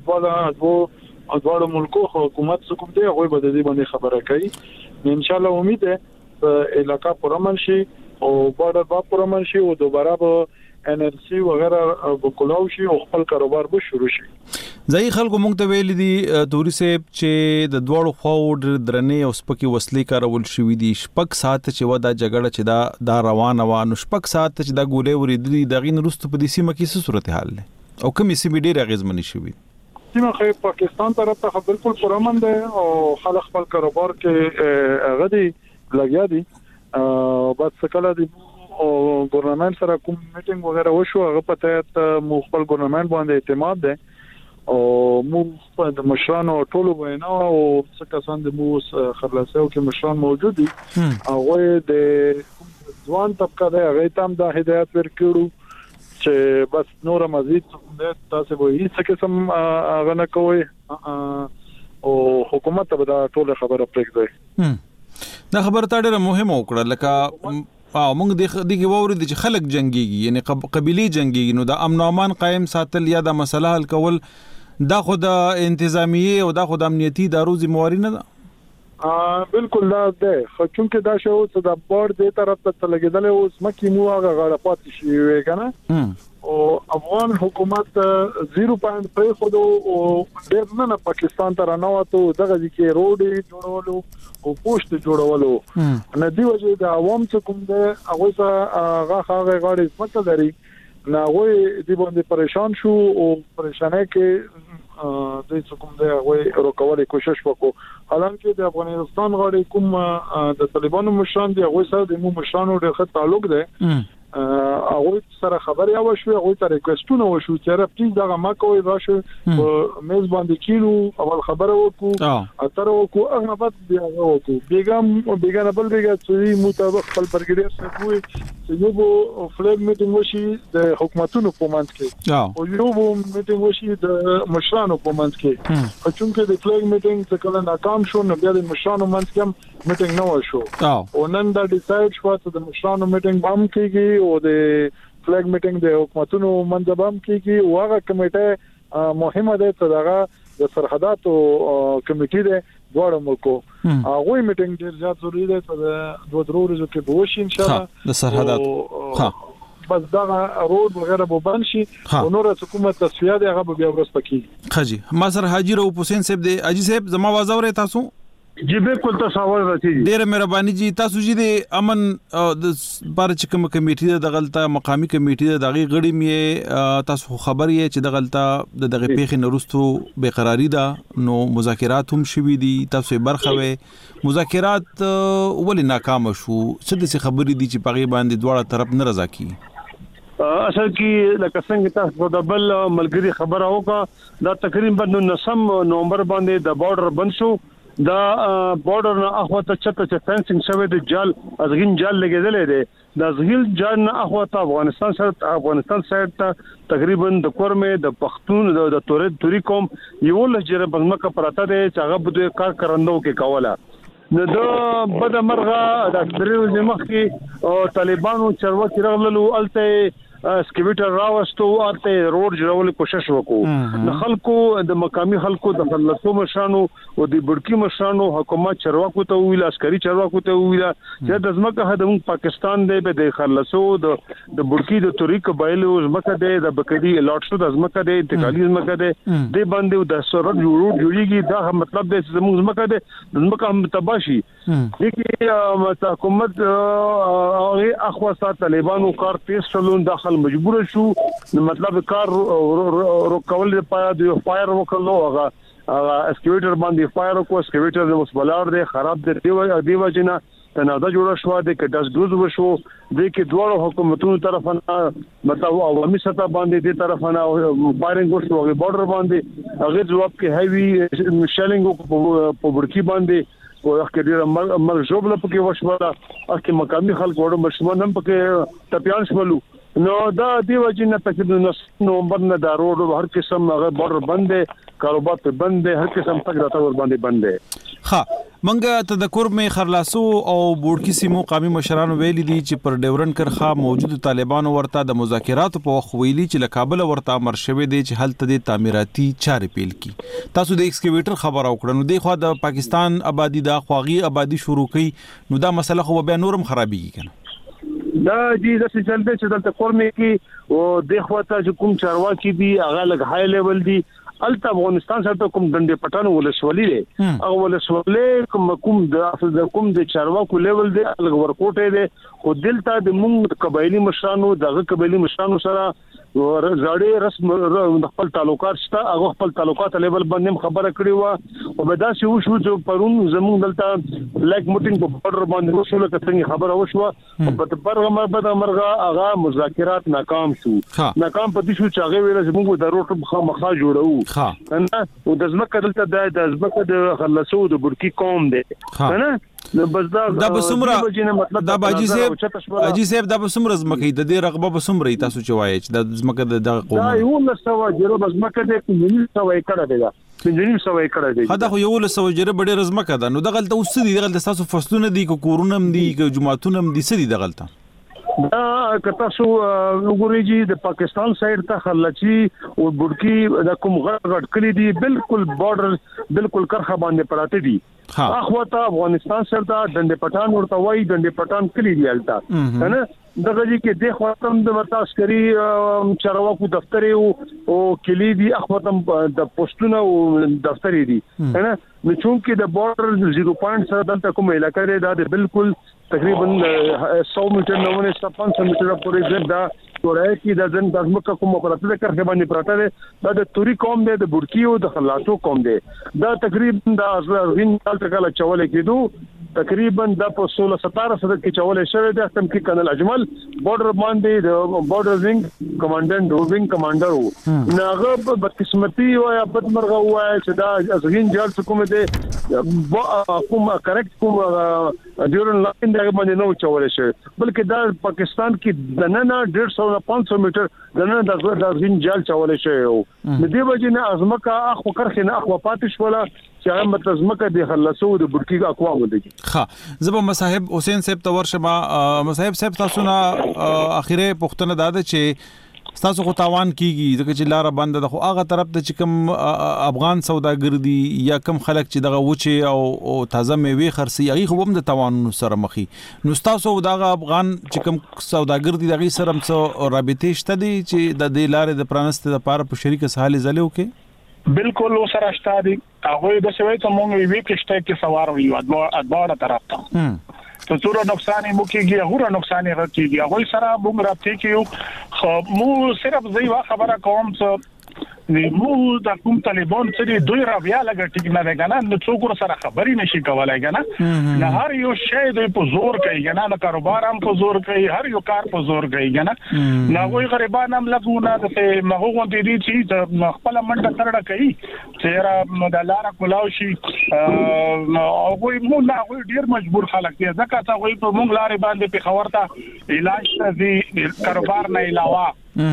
دواړه ملکو حکومت حکومت دی هغه به د دې باندې خبره کوي ان شاء الله امید ده علاقہ پرامن شي او بارډر با پرامن شي او دوباره به NLC وغیرہ وکولو شي او خپل کاروبار به شروع شي. ځای خلکو مونږ ته ویل دي توري صاحب چې د دوړو خو درنې او سپکی وسلې کارول شوې دي شپږ ساعت چې ودا جګړه چې دا روانه و نو شپږ ساعت چې دا ګولې ورېدلې د غین روستو په دې سیمه کې څه صورتحال ده او کومې سیمې ډېر غیزمنې شوې سیمه خو پاکستان طرف ته بالکل پرامن ده او خلک خپل کاروبار کې غدي لګیا دي بس کله دي او ګورنمنت سره کوم میټینګ وغیرہ وشو هغه پته مو خپل ګورنمنت باندې اعتماد ده او مو د مشرانو ټولو وینا او څه کسان د مو خلاصو کې مشران موجود دي هغه د ځوان طبقه ده هغه تام د هدایت ورکړو چې بس نور مزید تاسو به هیڅ قسم هغه نه کوي او حکومت به دا ټول خبره پرېږدي. دا خبره ډېره مهمه وکړه لکه موږ د دې ووري چې خلک جنگيږي یعنی قبيلي جنگيږي نو د امن او امان قائم ساتل یا د مسله حل کول دا خو د انتظامیه او دا خو د امنیتي ادارو ذمہواری نه ده. بالکل دا ده خو چونکه دا شو چې د بورډ دې طرف ته لګیدل او سمکی مو هغه غاړه پاتې شي وي کنه او افغان حکومت 0.5 خود او ډېر نه پاکستان ته رانواتو دغه ځکه روډي جوړولو او پوسټ جوړولو نه دی وجه د عوام څخه کوم ده هغه هغه غاړي سمته لري نه وای دی باندې پریشان شو او پریشانه کې د کوم د وای روکولې کوشش وکړو حالانکه د افغانستان غړي کوم د طالبانو مشران دی هغه سره د مو مشرانو ډېر ښه تعلق دی هغه سره خبري او شو هغه ته ریکوستونه وشو چې را پلیز دا ما کوي راشه میز باندې کینو اول خبره وکړو اتر وکړو هغه بعد بیا وکړو بیګا بل بیګا چې مطابق خپل برګډیر سره کوي چې یو بو فلګ میټینګ وشي د حکومتونو په منځ کې او یو بو میټینګ وشي د مشرانو په منځ کې چې د فلګ میټینګ څخه کله ناکام شو نو بیا د مشرانو منځ کې میټینګ نه وشو او نن دا ډیسایډ شو چې د مشرانو میټینګ بام کېږي او د فلګ میټینګ د حکومتونو منځبام کیږي او هغه کمیټه مهمه ده چې دغه د سرحداتو کمیټې ده دوه ملکو هغه میټینګ ډیر زیات ضروری ده چې د دوه ورځې کې به وشي ان شاء الله د سرحدات بس دا روډ وغیرہ به بند شي او نور حکومت تصفیه ده هغه بیا ورسته کیږي خجی ما سره حاجی رو حسین صاحب دی اجي صاحب زما आवाज اورئ تاسو جی بالکل تصور راځي ډېر مهرباني جی تاسو جی د امن د بار چې کوم کمیټې د غلطه مقامی کمیټې د غي غړي مې تاسو خبر یې چې د غلطه دغه پیښې نورستو بیقراری ده نو مذاکرات هم شوي دي تاسو برخه وې مذاکرات ولې ناکام شو څه د خبرې دي چې پغې باندې دواړه طرف نه رضا کی اصل کې لکه څنګه تاسو د بل ملګری خبره وکړه دا تقریبا 9 نومبر باندې د بارډر بند شو دا بارډر نه اخواته چته چې فنسینګ شوی د جال ازغین جال لګیدلې ده د ازغیل جال نه اخواته افغانستان سایت ته تقریبا د کورمه د پښتون د توري قوم یو لجره بنمکه پراته ده چې هغه بده کار کرندو کې کوله نو د بد مرغه د درو زمخ کې طالبانو چرواکي رغللو الته اسکیویټر راوستو ارته روډ جوړول کوشش وکړو د خلکو د مقامی خلکو د خلصو مشرانو او د بډکی مشرانو حکومت چرواکو ته ویل عسکري چرواکو ته ویل چې د ځمکه هدم پاکستان دی به د خلصو د بډکی د توري قبایل او ځمکه دی د بکدي الاټ شو د ځمکه دی انتقالي ځمکه دی د باندې د سرحد جوړیږي دا مطلب دی چې زموږ ځمکه دی ځمکه هم تباشي دغه حکومت هغه اخوا طالبانو کار تیز چلون داخل مجبور شو مطلب کار روکول لپاره د فایر وکړلو هغه اسکیویټر باندې فایر کو اسکیویټر د مسبلار دی خراب دی دیو جنا تنازع جوړ شو د کټاس دوز وشو د کې دوه حکومتونو طرفانه مطلب عوامي سطح باندې د طرفانه فایرینګ وشو هغه بارډر باندې هغه جواب کې هیوی شیلینګ په بورکی باندې او اخکې مر جوړ لپاره وشوله اخکې مقامي خلک وړو مشمن هم پکې ټپيان شولو نو دا دیو جن تقریبا 9 نومبر نه دا روډ هر قسم هغه بارډر بند دي کاروبار په بند دي هر قسم تک راته ور باندې بند دي ها منګه تذکر می خرلاسو او بورډ کی سیمو قومي مشران ویلي دي چې پر ډیورن کرخه موجود طالبانو ورته د مذاکرات په وخت ویلي چې له کابل ورته امر شوی دی چې هلته د تعمیراتي چارې پیل کی تاسو د ایکسکیویټر خبر او کړنو دی خو د پاکستان آبادی د خواغي آبادی شروع کړي نو دا مسله خو به نورم خرابېږي کنه دا جی د سچل دی چې د کورمه کې او د خواته چې کوم چارواکي دي هغه لګ هاي لیول دي الته افغانستان سره کوم ډنډې پټانو ولسوالۍ دی او ولسوالۍ کوم د چارواکو لیول دی لګ ورکوټه دی خو دلته د موږ قبایلی مشرانو دغه قبایلی مشرانو سره زړې رسم خپل تعلقات شته هغه خپل تعلقات لیول باندې خبره کړې و او به دا شو چې پرون زموږ دلته بلیک میټینګ په بارډر باندې وشول کته خبره وشوه په برغه مرغه هغه مذاکرات ناکام شو ناکام پدې شو چې هغه ویل چې موږ د روټ مخه جوړو نه او د ځمکه دلته د ځمکه د خلصو د بورکی قوم دی نه بس دا بسمره دا باجی صاحب دا بسمره زمکه د دې رغبه بسمره تاسو چوي چې د زمکه د قوم دا یو لسوا جره زمکه د 900 ایکړه دی دا 900 ایکړه دی دا خو یو لسوا جره ډېر زمکه ده نو دغلت اوس دي دغلت تاسو فصلونه دي کورونم دي جمعهتونم دي سدي دغلت دا کته شو وګورئ د پاکستان سایډ ته خلچی او بډکی د کوم غړ کلی دي بالکل بارډر بالکل کرخه باندې پراته دي اخواته افغانستان سره دا ډنډې پټان ورته وای ډنډې پټان کلی دی الته کنه دغه کې د خاطم د عسکري چارواکو دفتر او کلیدي اخواتم د پوسټونو او دفتر دي نه نو چونکې د بارډر 0.7 سره دلته کوم علاقې ده دا بالکل تقریبا 100 میټر نه ونه 500 میټر پورې دا ورای کې د ځن د مکه کوم پرته کرخه باندې پراته ده د توري قوم ده د بورکیو د خلاصو قوم ده دا تقریبا د ازرین تلته کله چولې کېدو تقریبا د 16-17 سره کې چولې شوی د ختم کې کنل اجمل بارډر باندې د بارډر وینګ کمانډنټ او وینګ کمانډر ناغه بدقسمتي او یا بدمرغه وای چې دا ازرین جال کوم ده کوم کریکټ کوم ډیورن لاین دغه باندې نو چولې شوی بلکې دا پاکستان کې د نن 150-500 میټر د نن د ازرین جال چولې شوی د دې وجه نه ازمکه اخو کرخه نه اخو پاتش ولا چې هم متزمکه د خلصو د برکی اقوام دي ښه زبا مصاحب حسین صاحب تور شما مصاحب صاحب تاسو نه اخیره پښتنه داده چې تاسو خو تاوان کیږي ځکه چې لار بند ده خو هغه طرف ته چې کوم افغان سوداګر دي یا کوم خلک چې دغه وچه او تازه میوه خرسي هغه خو هم د تاوان سره مخي نو تاسو دغه افغان چې کوم سوداګر دي دغه سره هم رابطه شته دي چې د دې لارې د پرانست لپاره په شریک سهال زلو کې بالکل سره شته دي هغه د سوي ته مونږ وی کېشته کې سوار ویو ادبار طرف ته ته څوره نقصان مو کېږي هغه نقصان راکېږي هغه سره موږ راځي کې خو مو صرف زی وا خبره کوم څه مو د کوم طالبان چې دوی راویا لګ ټیک نه لګنه نو څوک سره خبري نشي کولای کنه نه هر یو شی د په زور کوي کنه نه کاروبار هم په زور کوي هر یو کار په زور کوي کنه نه وای غریبان هم لګونه د مغو دي چې خپل منډه ترړه کوي چې را د لار کولاو شي او وای مو نه وای ډیر مجبور خلک دي ځکه چې وای په مونږ لارې باندې په خبرته علاج دي کاروبار نه علاوه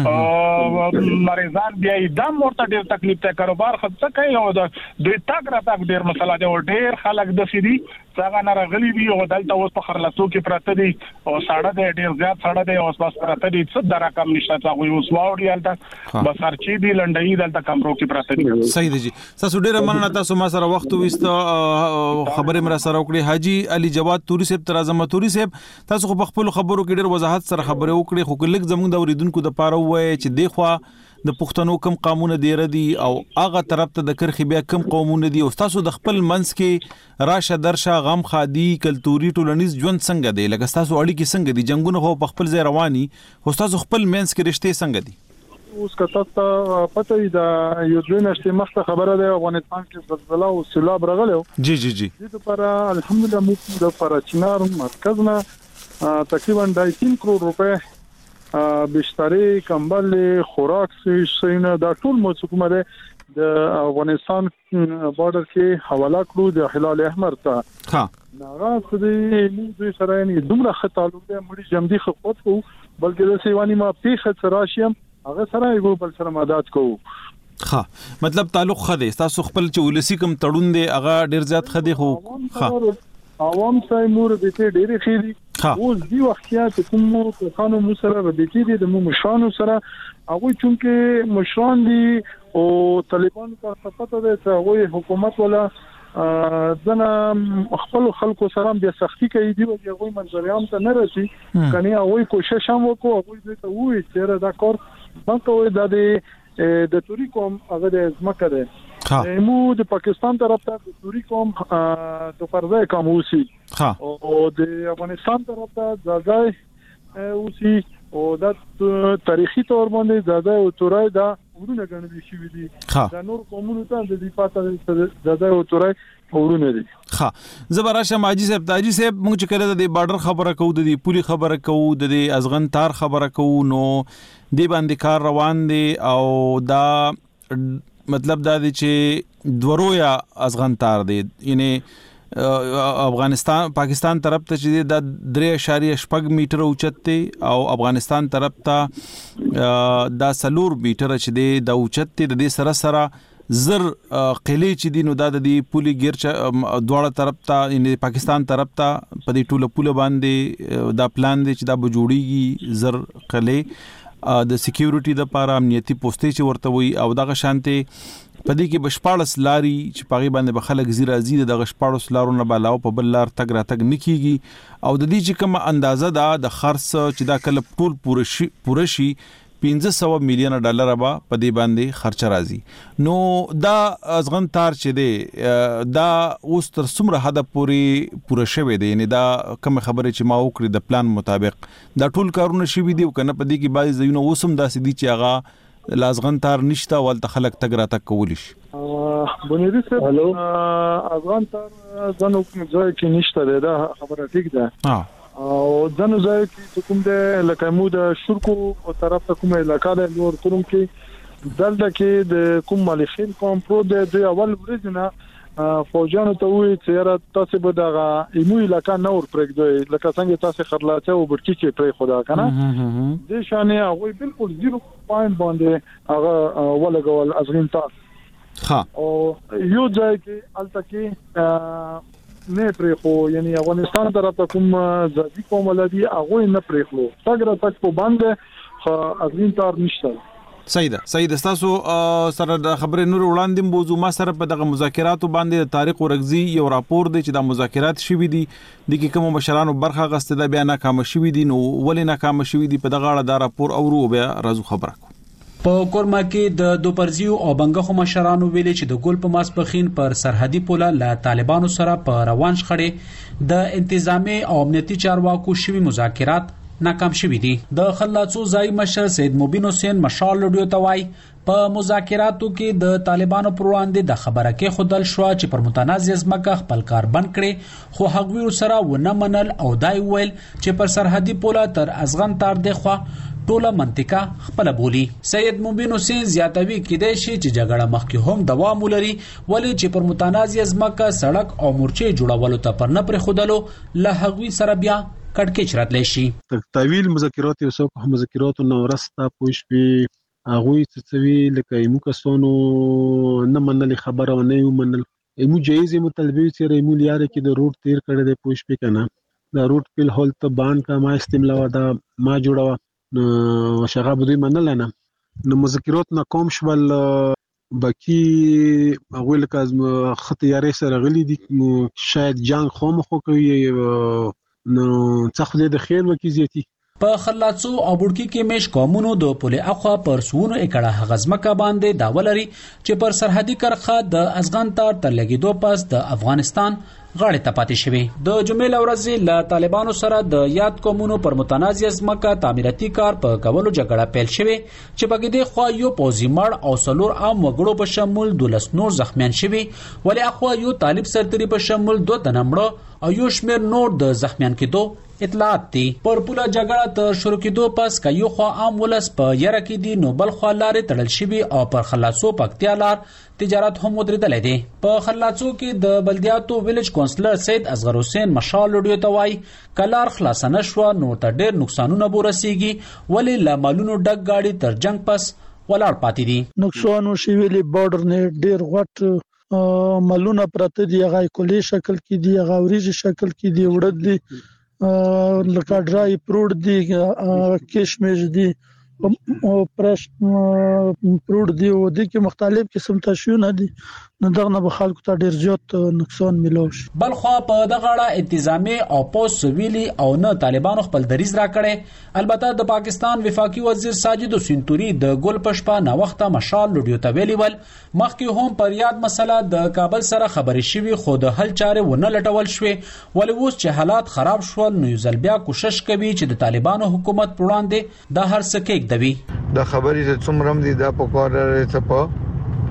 مریضان بیا دم ورته ډیر تکلیف ته کاروبار خدای کوي او د دوی تاګ را تاګ ډیر مسله دی او ډیر خلک د سړي څنګه نه راغلي دي او دلته اوس په خرلاسو کې پراته دي او ساړه دی ډیر زیات ساړه دی او بس پراته دي څه د رقم نشته چې اوس واوري الته بس هرچی دی لنډي دلته کمرو کې پراته دي صحیح دی جی تاسو ډیر مننه تاسو ما سره وخت وست خبره مر سره وکړي حاجی علي جواد توري صاحب ترازم توري صاحب تاسو خو په خپل خبرو کې ډیر وضاحت سره خبره وکړي خو کله زموږ د اوریدونکو د پاره وای چې دی خو د پښتنو کم قانون دی ردی او هغه طرف ته د کرخي بیا کم قومونه دي او تاسو د خپل منس کې راشه درشه غم خادي کلتوري ټولنیز ژوند څنګه دی لکه تاسو اړیکې څنګه دي جنگونه خو په خپل ځای رواني خو تاسو خپل منس کې رشته څنګه دي اوس کته پته دا یو ځین نشته مخته خبره ده افغانستان کې زلزلہ او سیلاب راغلو جی د لپاره الحمدلله موږ د فرچنار مرکز نه تقریبا 2.5 کروڑ روپے بشتري کمبل خوراک سینه دا ټول موږ د افغانستان بارډر کې حواله کړو د هلال احمر ته ناغه سدي دوی سره نه دومره خطالو د مړي جمدي خپوت کو بلکې د سیوانی ما پیخه تراشیم هغه سره یو بل سره مدد کوو مطلب تعلق خدي تاسو خپل چې ولسی کوم تړون دی هغه ډیر زیات خدي خو عوام سای مور د ته ډېری خېدي اوس دی وختیا چې کوم خانو مو سره د دې د مو مشرانو سره هغه چونکه مشران دي او طالبان په پته ده چې هغه حکومت ولا ځنه خپل خلکو سره د سختي کوي دی او هغه منځریان ته نه رسي کني هغه کوشش هم وکړو هغه ته وایي چې دا کار څنګه د توري کوم هغه د ځمکه ده مو د پاکستان طرف ته د توري کوم د پرځای کوم اوسي او د افغانستان طرف ته ځای اوسي او د تاریخي تور باندې ځای او تورای دا ورونه غنډي شي دي دا نور قومونو ته د دې پاته ځای او تورای ورونه دي زبراشه ماجي صاحب تاجي صاحب موږ چې کړه د بارډر خبره کوو د پولی خبره کوو د ازغن تار خبره کوو نو دی باندې کار روان دي او دا مطلب دا دی چې درویا ازغن تار دی یعنی افغانستان پاکستان طرف ته چې د 3.8 میټر اوچت دی او افغانستان طرف ته دا 4 میټر چې دی د اوچت دی د سره سره زر قلې چې دی نو د دې پولی ګرچ دواړه طرف ته یعنی پاکستان طرف ته په دې ټوله پوله باندې دا پلان دی چې دا بجوړیږي زر قلې د سکیورټي د لپاره امنیتي پوسټې چې ورته وي او دغه شانتي پدې کې بشپاړس لاري چې پاغي باندې بخلک زیرا زید د غشپاړس لارو نه بالاو په بل لار تګ را تګ نکېږي او د دې چې کوم اندازه ده د خرڅ چې دا کله ټول پوره شي 500 میلیون ډالر به په دې باندې خرچ راځي. نو دا ازغن تار چې دی دا اوس تر څومره حد پورې پوره شوی دی، یعنی دا کوم خبره چې ما وکړې د پلان مطابق دا ټول کارونه شوي دي او کنه په دې کې بعضی ځایونه اوسم داسې دي چې هغه لازغن تار نشته ولته خلک تګ را تګ کولی شي. بنيري صاحب افغان تار ځنو ځای کې نشته دا خبره ټیک ده او ځنو ځای کې کوم د لکه مو د شرکو او طرف ته کومه علاقې د نور کوم کې دلته کې د کوم مالخین کوم پرو د اول ورځ فوجانو ته وی چې تاسو به دغه ایمو علاقې نور پرېږدئ لکه څنګه تاسو خرلاته او برکی کې پرې خدا کنه د شانې هغه بالکل 0 پوینټ باندې هغه ولګول ازغین تا او یو ځای کې الته کې نه پرې خو یعنی افغانستان طرف ته کوم ځدی کوم ولدي هغه نه پرې خو څنګه تک په باندې ازغین تار نشته. سید تاسو سره د خبرې نور وړاندې موضوع ما سره په دغه مذاکراتو باندې طارق ورغزي یو راپور دی چې د مذاکرات شوي دي د کې کوم مشرانو برخه غسته ده بیا ناکام شوي دي، نو ولې ناکام شوي دي په دغه اړه دا راپور اورو بیا راځو خبره کو. په کورما کې د دوپرزیو او بنګخو مشرانو ویلي چې د ګل په ماسپخین پر سرحدي پوله له طالبانو سره په روان شخړې د انتظامی او امنیتي چارواکو شوي مذاکرات ناکام شوي دي. د خلاصو ځای مشر سید مبین حسین مشال لډیو توای په مذاکراتو کې د طالبانو پر وړاندې د خبره کې خودل شو چې پر متنازع ځمکه خپل کار بند کړي، خو هغوی سره ونه منل او دای ویل چې پر سرحدي پوله تر ازغن تار دی خو ټوله منطقه خپل بولی. سید مبین حسین زیاتوي کېدای شي چې جګړه مخکې هم دوام ولري، ولی چې پر متنازع ځمکه سړک او مورچې جوړولو ته پر نه پرې خودلو له هغوی سره بیا کټکېچ راتلی شي. طویل مذاکرات یو څو مذاکراتو نو راسته پوښ په هغوی څه لکه ایمو کسانو نه منل خبره نه یو منل ایمو جایز مطالبه چې ایمو لیاره کې د روډ تیر کړی دی پوښ په کنه دا روډ په هول ته باندې کا ما استعمال ودا ما جوړوا نو شغاب دوی منل نه نو مذاکرات ناکام شول. باقي هغه لکه خط یاري سره غلي دي شاید جنگ خامخو کوي نو څخه د خیر وکیزيتي. په خلاصو او بډکی کې مش قومونو د پوله اخوا پر سونو اکړه غزمکه باندې داولري چې پر سرحدي کرخه د ازغن تار تر لګیدو پس د افغانستان غاړه ته پاتې شوی. د جمعې ورځې له طالبانو سره د یاد قومونو پر متنازع ځمکه تعمیراتي کار په کولو جګړه پیل شوه چې په کې د خو یو پوزي مړ او سلور عام وګړو په شمول 12 نور زخمیان شوي، ولی اخو یو طالب سرتري په شمول 2 تنمړو او یو شمیر نور د زخمیان کېدو اطلاعات دي. پر پوله جګړه تر شروع کېدو پس که یو خو عام ولس په یره کې دي نو بل خو لارې تړل شوي او پر خلاصو پکتیا لار تجارت هم ودرېدلې دي. په خلاصو کې د بلدیاتو ویلج کونسلر سید اصغر حسین مشال لډیو توای کلار خلاص نه شو نو ته ډېر نقصانونه ورسیږي، ولی لا مالونو ډک گاډي تر جنگ پس ولاړ پاتې دي. نقصانو شي ویلي بارډر نه ډېر غټ مالونه پرته دي، هغه کلی شکل کې دي، هغه وريجي شکل کې دي، وړد دي، لکه ډرای پروډ دي، کشمش دي او پرش پروډ دی او د کې مختلف قسم تشونه دي، نو دغه نه خلکو ته ډیر زیات نقصان ملوش. بل خو په دغه اړه انتظامی او پوس ویلي او نه طالبانو خپل دریز را کړي. البته د پاکستان وفاقي وزیر ساجد حسین د ګل پشپا نا وخت مشال لډیو ته ویلی ول مخکې هم پر یاد مسله د کابل سره خبرې شوي خو د حل چارې ونه لټول شوې، ولې اوس چې حالات خراب شول نو یو ځل بیا کوشش کوي چې د طالبانو حکومت پر وړاندې د هر څه کې دوی د خبرې ته څومره دي د پکوړه ته په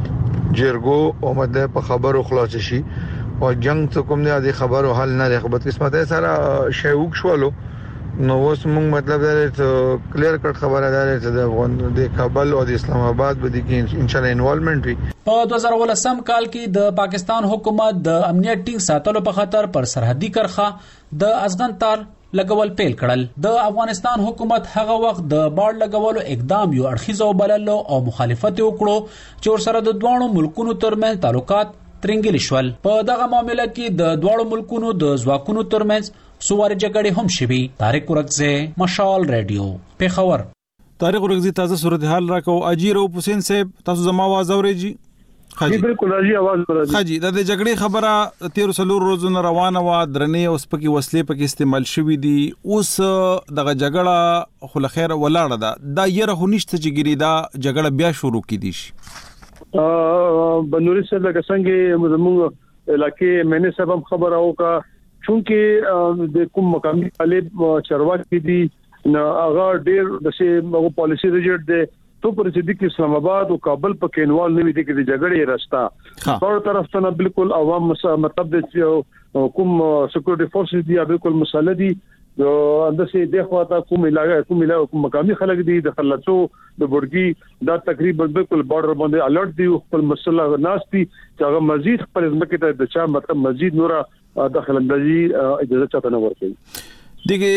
جرګو او مده په خبرو خلاص شي او جنگ څه کوم نه د خبرو حل نه لري. بد قسمت سره شیوک شولو نو اوس موږ مطلب دا ته کلیر کټ خبره ده چې د افغان د کابل او د اسلام آباد باندې کې ان شاء الله انوالومنت وي. په 2018 کال کې د پاکستان حکومت د امنیت ټینګ ساتلو په خاطر پر سرحدي کرخه د ازغن تار لګول پیل کړل. د افغانستان حکومت هغه وخت د باړ لګولو اقدام یو اړخیزو بللو او مخالفت وکړو چې ورسره د دوه ملکونو ترمنځ تعلقات ترنګل شول. په دغه معاملې کې د دوه ملکونو د ځواکونو ترمنځ سوار جګړې هم شوي. طارق ورغزي مشال رادیو پیښور. طارق ورغزي تازه صورتحال راکو. اجیر او حسین صاحب تاسو زما आवाज اورئ جی؟ جی بالکل راځي आवाज راځي حاجی د جګړې خبره 13 روزونه روانه و درنې اوس پکې وسلې پکې استعمال شوې دي اوس دغه جګړه خو لخر ولاړه ده دا یره هنيشته چې ګری دا جګړه بیا شروع کیدی شي بنوري سره څنګه زموږ علاقې مینه سبب خبر او کا چونکه د کوم مقامي طالب چرواکي دي هغه ډېر د سه پالیسی ریجټ دی تو پر چې د اسلام آباد او کابل په کې انوال نه وي د جګړې راستا په طرف ته بالکل عوام مطلب د کوم سکیورټي فورسز دی بالکل مسله دي اندسه د خواته کوم علاقې کوم مقامي خلک دي د خلصو د بورګي دا تقریبا بالکل بارډر باندې الرټ دی خپل مسله ناشتي چې هغه مزید خپل ځمکه ته د چا مطلب مزید نور داخل اندازي اجازه چاته نه ورکړي دغه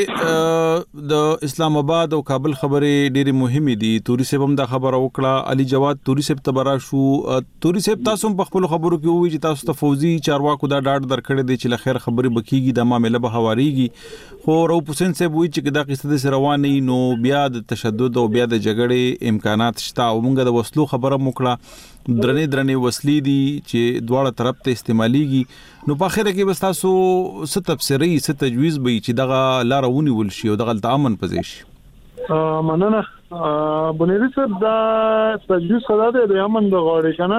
د اسلام آباد او کابل خبره ډېری مهمه دي توري سبم دا خبره وکړه علي جواد توري سب تبرا شو توري سب تاسو په خپل خبرو کې وی چې تاسو ته فوزي چارواکو دا ډاډ درکړې دي چې لخر خبره بکیږي د معاملې به حواریږي خو رو حسین صاحب وی چې دا قصه د رواني نو بیا د تشدد او بیا د جګړې امکانات شته او موږ د وسلو خبره وکړه درنې وسلې دي چې دواړه طرف ته استعماليږي نو په اخر کې بس تاسو ست تفسیري ست تجویز به چې دغه لارونی ولشي او دغه تامن پزیش مننه بنيري صاحب دا تجویز خدا دی د امن د غوړې کنه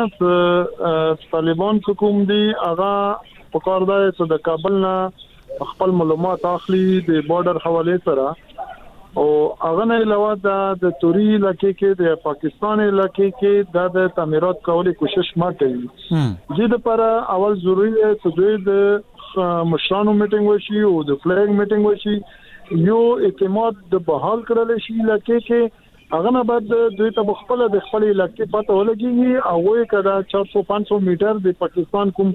طالبان حکومت دی هغه په کار دی چې د کابل نه خپل معلومات اخلي د بارډر حواله سره او هغه نه علاوه د توري علاقې کې د پاکستان علاقې کې د تعمیرات کولو کوشش ما کوي چې د پر اول ضروری دی چې د مشرانو میټینګ وشي او د فلیګ میټینګ وشي یو اعتماد د بحال کړل شي علاقې کې هغه نه بعد دوی ته خپل د خپل علاقې پته ولګي او وې کړه 400-500 میټر د پاکستان کوم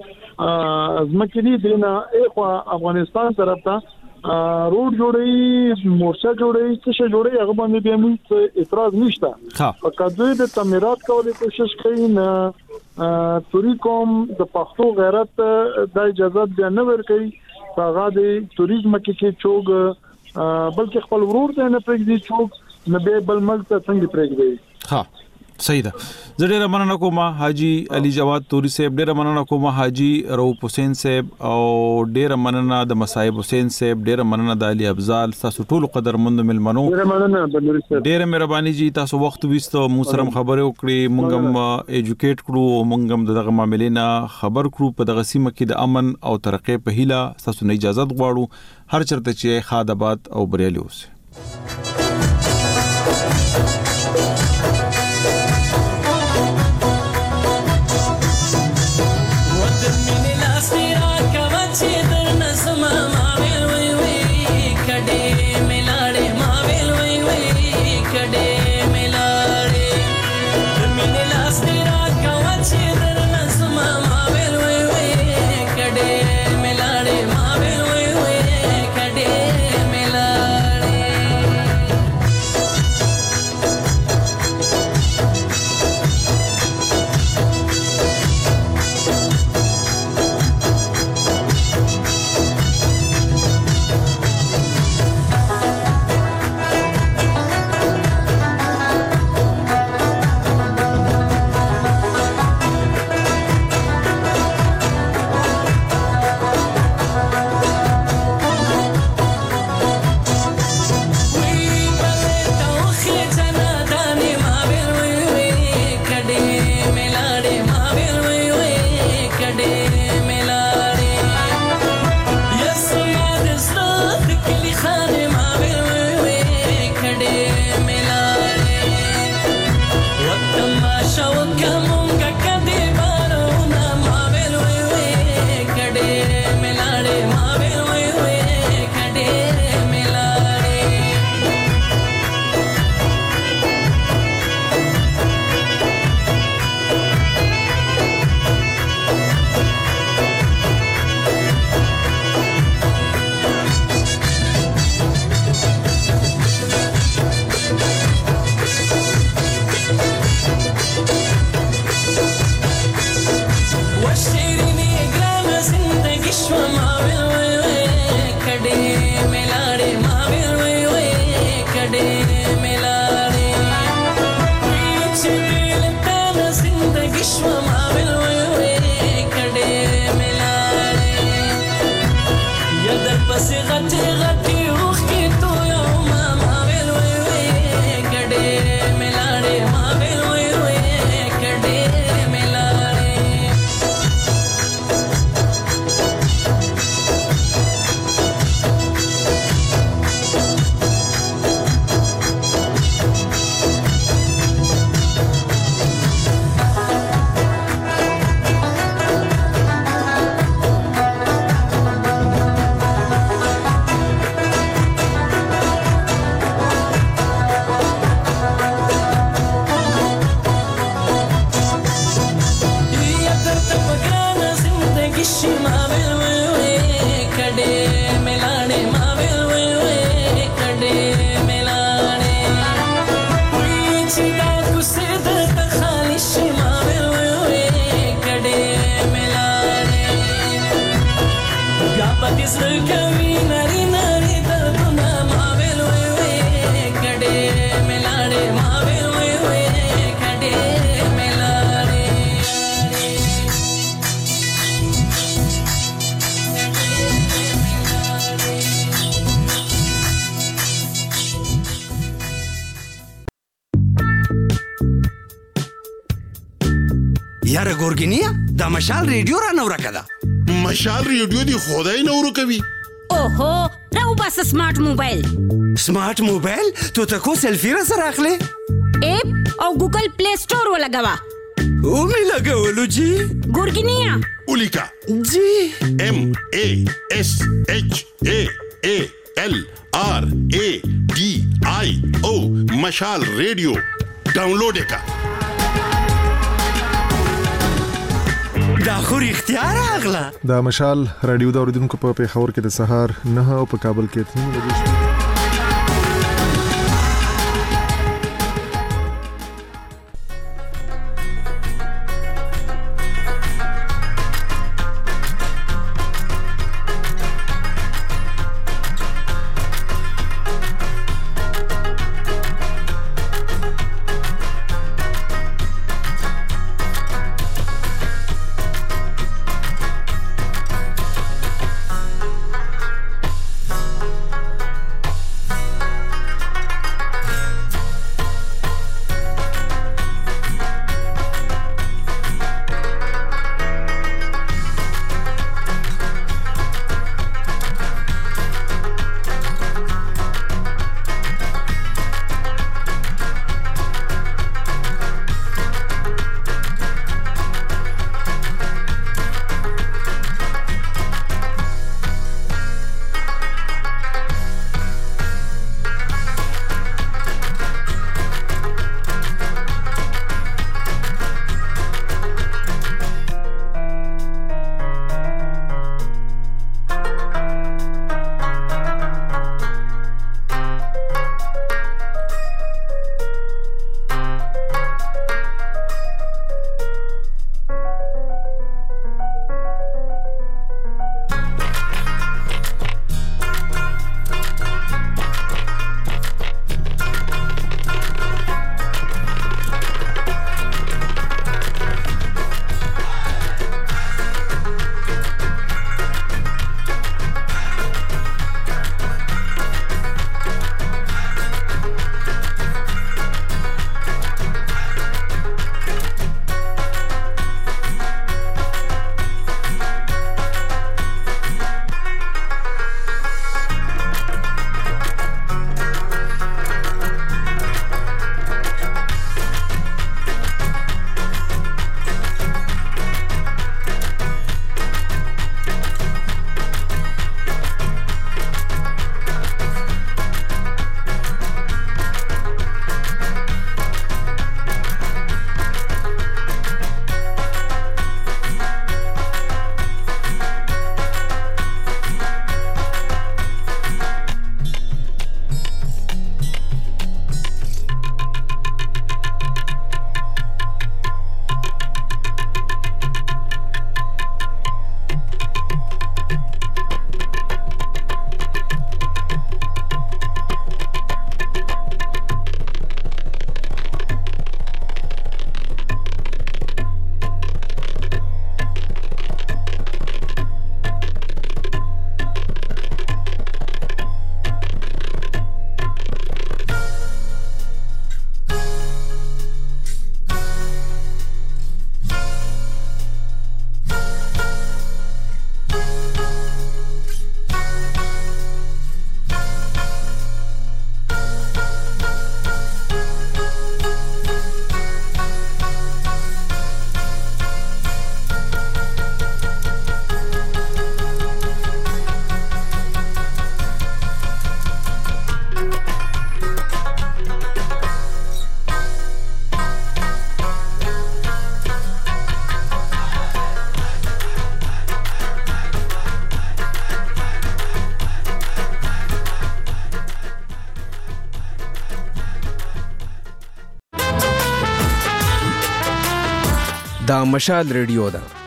ځمکې دي دنه افغانستان طرف ته روډ جوړي مورچا جوړي څه جوړي هغه باندې به موږ اعتراض نشته فقط دوی د تعمیرات کولو کوشش کوي نه توري کوم د پښتو غیرت د اجازه بیا نه ورکړي هغه د توریزم کې چوغ بلکې خپل ورور ته نه پرېږدي چوغ نه به بل ملک ته څنګه پرېږدي ها صحیح ده زړه مننه کوم حاجی علي جواد توري صاحب ډېر مننه کوم حاجی روپ حسین صاحب او ډېر مننه د مصاحب حسین صاحب ډېر مننه د علي افضل تاسو ټول قدر مند ملمنو ډېر مننه بنوري صاحب ډېر مهرباني جی تاسو وخت وستو مو سره خبرې وکړې مونږ هم ایجوکیټ کړو مونږ هم دغه معاملې نه خبر کړو په دغه سیمه کې د امن او ترقې په هیله تاسو نه اجازه غواړو هر چرته چې خادبات او بریالي اوسه Shwa ma دې زړه کوي نری نری دردونه ما ویل وې وې کډې ملاړې ما ویل وې وې کډې ملاړې یاره ګورګینیا دا مشال ریډیو را نو راکده مشال ریډیو دی خدای نورو کوي اوهو راو بس سمارټ موبایل تو تکو سیلفی را سره اخلي اپ او ګوګل پلی سٹور ولګوا او می لګولو جی ګورګینیا اولیکا جی MASHALRADIO مشال ریډیو ډاونلوډ کا دا خو اختیار اغلا دا مشال رادیو دا اوریدونکو په پیښور کې د سهار 9 او په کابل کې 3 بجې دا مشال ریډیو ده